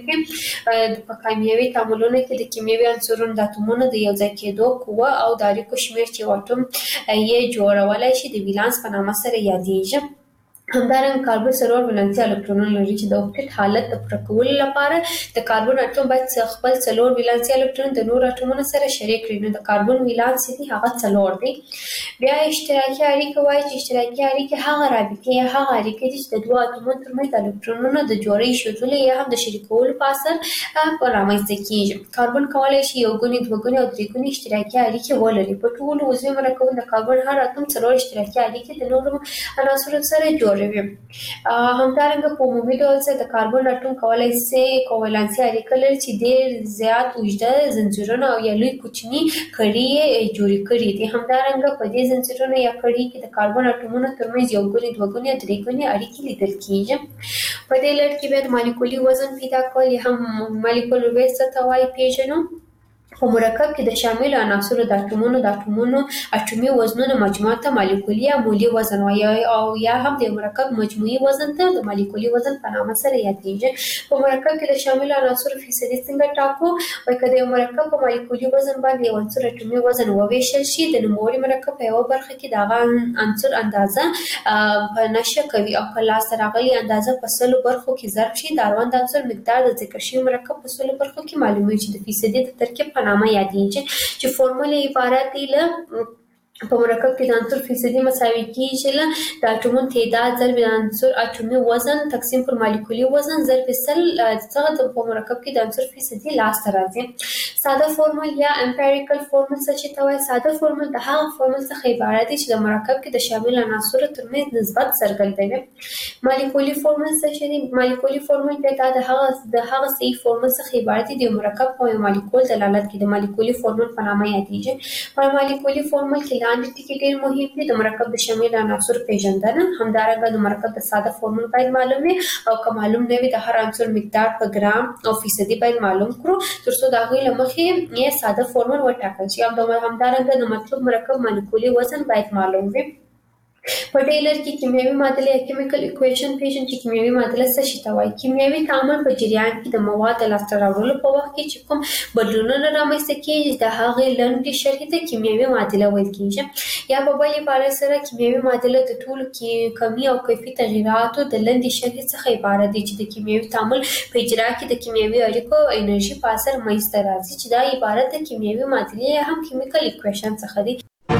کې په کیمیاوي تعاملونو کې د کیمیاوي عنصرونو د اتومونو د یو ځای کېدو قوه او د اړیکو شمېر چې یو اټوم یې جوړولی شي د ولانس په نامه سره یادېږي. همدارنګه کاربن څلور ولانسي الکترونونه لري چې د اوکټیت حالت د پوره کولو لپاره د کاربن اټوم باید خپل څلور ولانسي الکترون د نورو اټومونو سره شریک کړي. نو د کاربن ولانس دی هغه څلور دی. بیا اشتراکي اړیکه وایي چې اشتراکي اړیکې هغه رابطې یا هغه اړیکې دي چې د دوه اتومونو ترمنځ د الکترونونو د جوړې ایښودلو یا هم د شریکولو په اثر رامنځته کیږي. کاربن کولی شي یو ګونې، دوه ګونې او درې ګونې اشتراکي اړیکې ولري. په ټولو عضوي مرکبونو د کاربن هر اتوم څلور اشتراکي اړیکې د نورو عناصرو سره جوړوي. همدارنګه په عمومي ډول سره د کاربن اټوم کولی شي کوولانسي اړیکه لري چې ډېر زیات اوږده زنځیرونه او یا لوی کوچني کړي یې جوړې کړي دي. همدارنګه په دې زنځیرونو یا کړي کې د کاربن اټومونو ترمنځ یو ګونې، دوه ګونې او درې ګونې اړیکې لیدل کیږي. په دې لړ کې بیا د مالیکولي وزن پیدا کول یا هم مالیکولر ویټ څه ته وایي پیژنو. په مرکب کې د شاملو عناصرو د اټومونو د اټومونو اټومي وزنونو مجموعه ته مالیکولي یا مولي وزن وایي او یا هم د مرکب مجموعي وزن ته د مالیکولي وزن په نامه سره یادېږي. په مرکب کې د شاملو عناصرو فیصدي څنګه ټاکو؟ وایي که د یو مرکب په مالیکولي وزن باندې یو عنصر اټومي وزن وویشل شي د نوموړي مرکب په یوه برخه کې د هغه عنصر اندازه په نښه کوي او که لاسته راغلې اندازه په سلو برخو کې ضرب شي د اړوند عنصر مقدار د ذکر شوي مرکب په سلو برخو کې معلومیږي چې د فیصدي د ترکیب په نامه یادېږي چې فورمول یې عبارت دی له په مرکب کې د عنصر فیصدي مساوي کیږي له د اټومونو تعداد ضرب د عنصر اټومي وزن تقسیم پر مالیکولي وزن ضرب سل څخه په مرکب کې د عنصر فیصدي لاسته راځي. ساده فورمول یا امپیریکل فورمول څه ته وایي؟ ساده فورمول د هغه فورمول څخه عبارت دی چې د مرکب کې د شامل عناصرو ترمنځ نسبت څرګندوي. مالیکولي فورمول څه دی؟ مالیکولي فورمول بیا د هغه د هغه صحیح فورمول څخه عبارت دی د مرکب په مالیکول دلالت کوي. د مالیکولي فورمول په نامه یادېږي. په مالیکولي فورمول کې لاندې ټکي ډېر مهم دي. د مرکب د شامل عناصرو پیژندنه، همدارنګه د مرکب د ساده فورمول باید معلوم وي او که معلوم نه وي د هر عنصر مقدار په ګرام او فیصدي باید معلوم کړو ترڅو د هغوی له مخې یې ساده فورمول وټاکل شي. همدارنګه د مطلوب مرکب مالیکولي وزن باید معلوم وي. په دې لړ کې کیمیاوي معادله یا کیمیکل اکویشن پیژنئ چې کیمیاوي معادله څه شي ته وایي. کیمیاوي تعامل په جریان کې د مواد د لاسته راوړلو په وخت کې چې کوم بدلونونه رامنځته کېږي د هغې لنډې شرحې ته کیمیاوي معادله ویل کېږي. یا په بل عبارت سره کیمیاوي معادله د ټولو کمي او کیفي تغییراتو د لنډې شرحې څخه عبارت دی چې د کیمیاوي تعامل په اجرا کې د کیمیاوي اړیکو انرژي په اثر منځته راځي چې دا عبارت د کیمیاوي معادلې یا هم کیمیکل اکویشن څخه دی.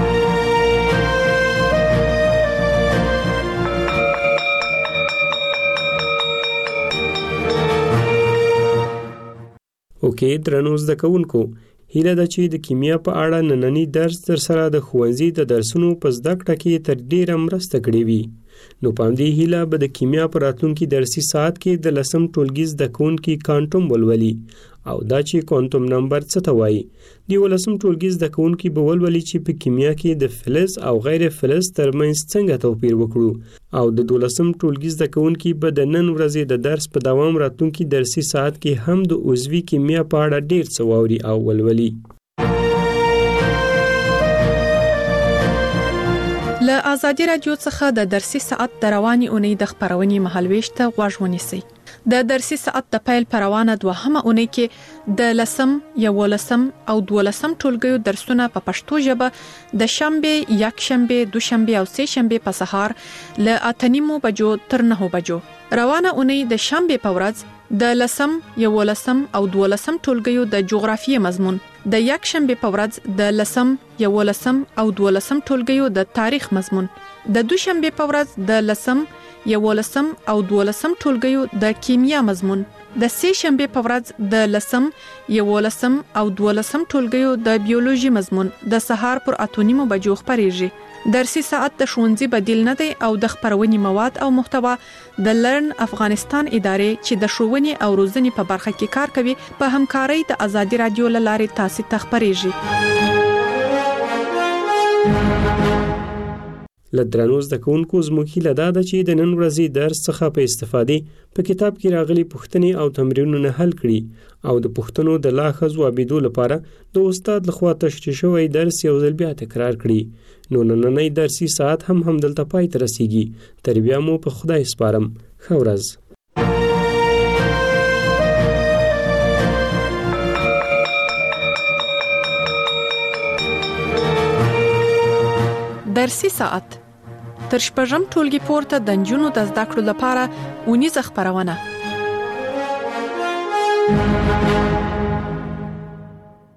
اوکې درنو زده کوونکو، هیله ده چې د کیمیا په اړه نننی درس در سره د ښوونځي د درسونو په زده کړه کې تر ډیره مرسته کړې وي. نو په دې هیله به د کیمیا په راتلونکي درسي ساعت کې د لسم ټولګي زده کوونکي کوانټم ولولي او دا چې کوانټم نمبر څه ته وایي. د ولسم ټولګي زده کوونکي به ولولي چې په کیمیا کې د فلز او غیر فلز ترمنځ څنګه توپیر وکړو او د دولسم ټولګي زده کوونکي به د نن ورځې د درس په دوام راتلونکي درسي ساعت کې هم د عضوي کیمیا په اړه ډیر څه واوري او ولولي. له ازادي رادیو څخه د درسي ساعت د رواني اونۍ د خبرونې مهالويش ته غوږ ونیسئ. د درسي ساعت د پیل پروانه دوهمه اونۍ کې د لسم، یولسم او دولسم ټولګیو درسونه په پښتو ژبه د شنبه، یک شنبه، دوشنبه او سه شنبه په سهار له اتنیمو بجو تر نهو بجو. روانه اونۍ د شنبه په ورځ د لسم، یولسم او دولسم ټولګیو د جغرافیې مضمون، د یک شنبه په ورځ د لسم، یولسم او دولسم ټولګیو د تاریخ مضمون، د دوشنبه په ورځ د لسم، یولسم او دولسم ټولګیو د کیمیا مضمون، د سه شنبه په ورځ د لسم، یولسم او دولسم ټولګیو د بیولوژي مضمون د سهار پر اتونیمو بجو خبريږي. درسي ساعت د ښوونځي بدیل نه دی او د خبرونې مواد او محتوا د لرن افغانستان ادارې چې د ښوونې او روزنې په برخه کې کار کوي په همکارۍ د ازادي رادیو لارې تاسو ته خبريږي. لدرانو زده کوونکو زموږ هیله دا ده چې د نن ورځې درس څخه په استفادې په کتاب کې راغلي پوښتنې او تمرینونه حل کړي او د پوښتنو د لا ښه ځوابېدو لپاره د استاد لخوا تشریح شوی درس یو ځل بیا تکرار کړي. نو نننی درسي ساعت هم همدلته پای ته رسیږي. تر بیا مو په خدای سپارم. ښه ورځ. درسي ساعت تر شپږم ټولګي پورته د نجونو د زده کړو لپاره اونیزه خبرونه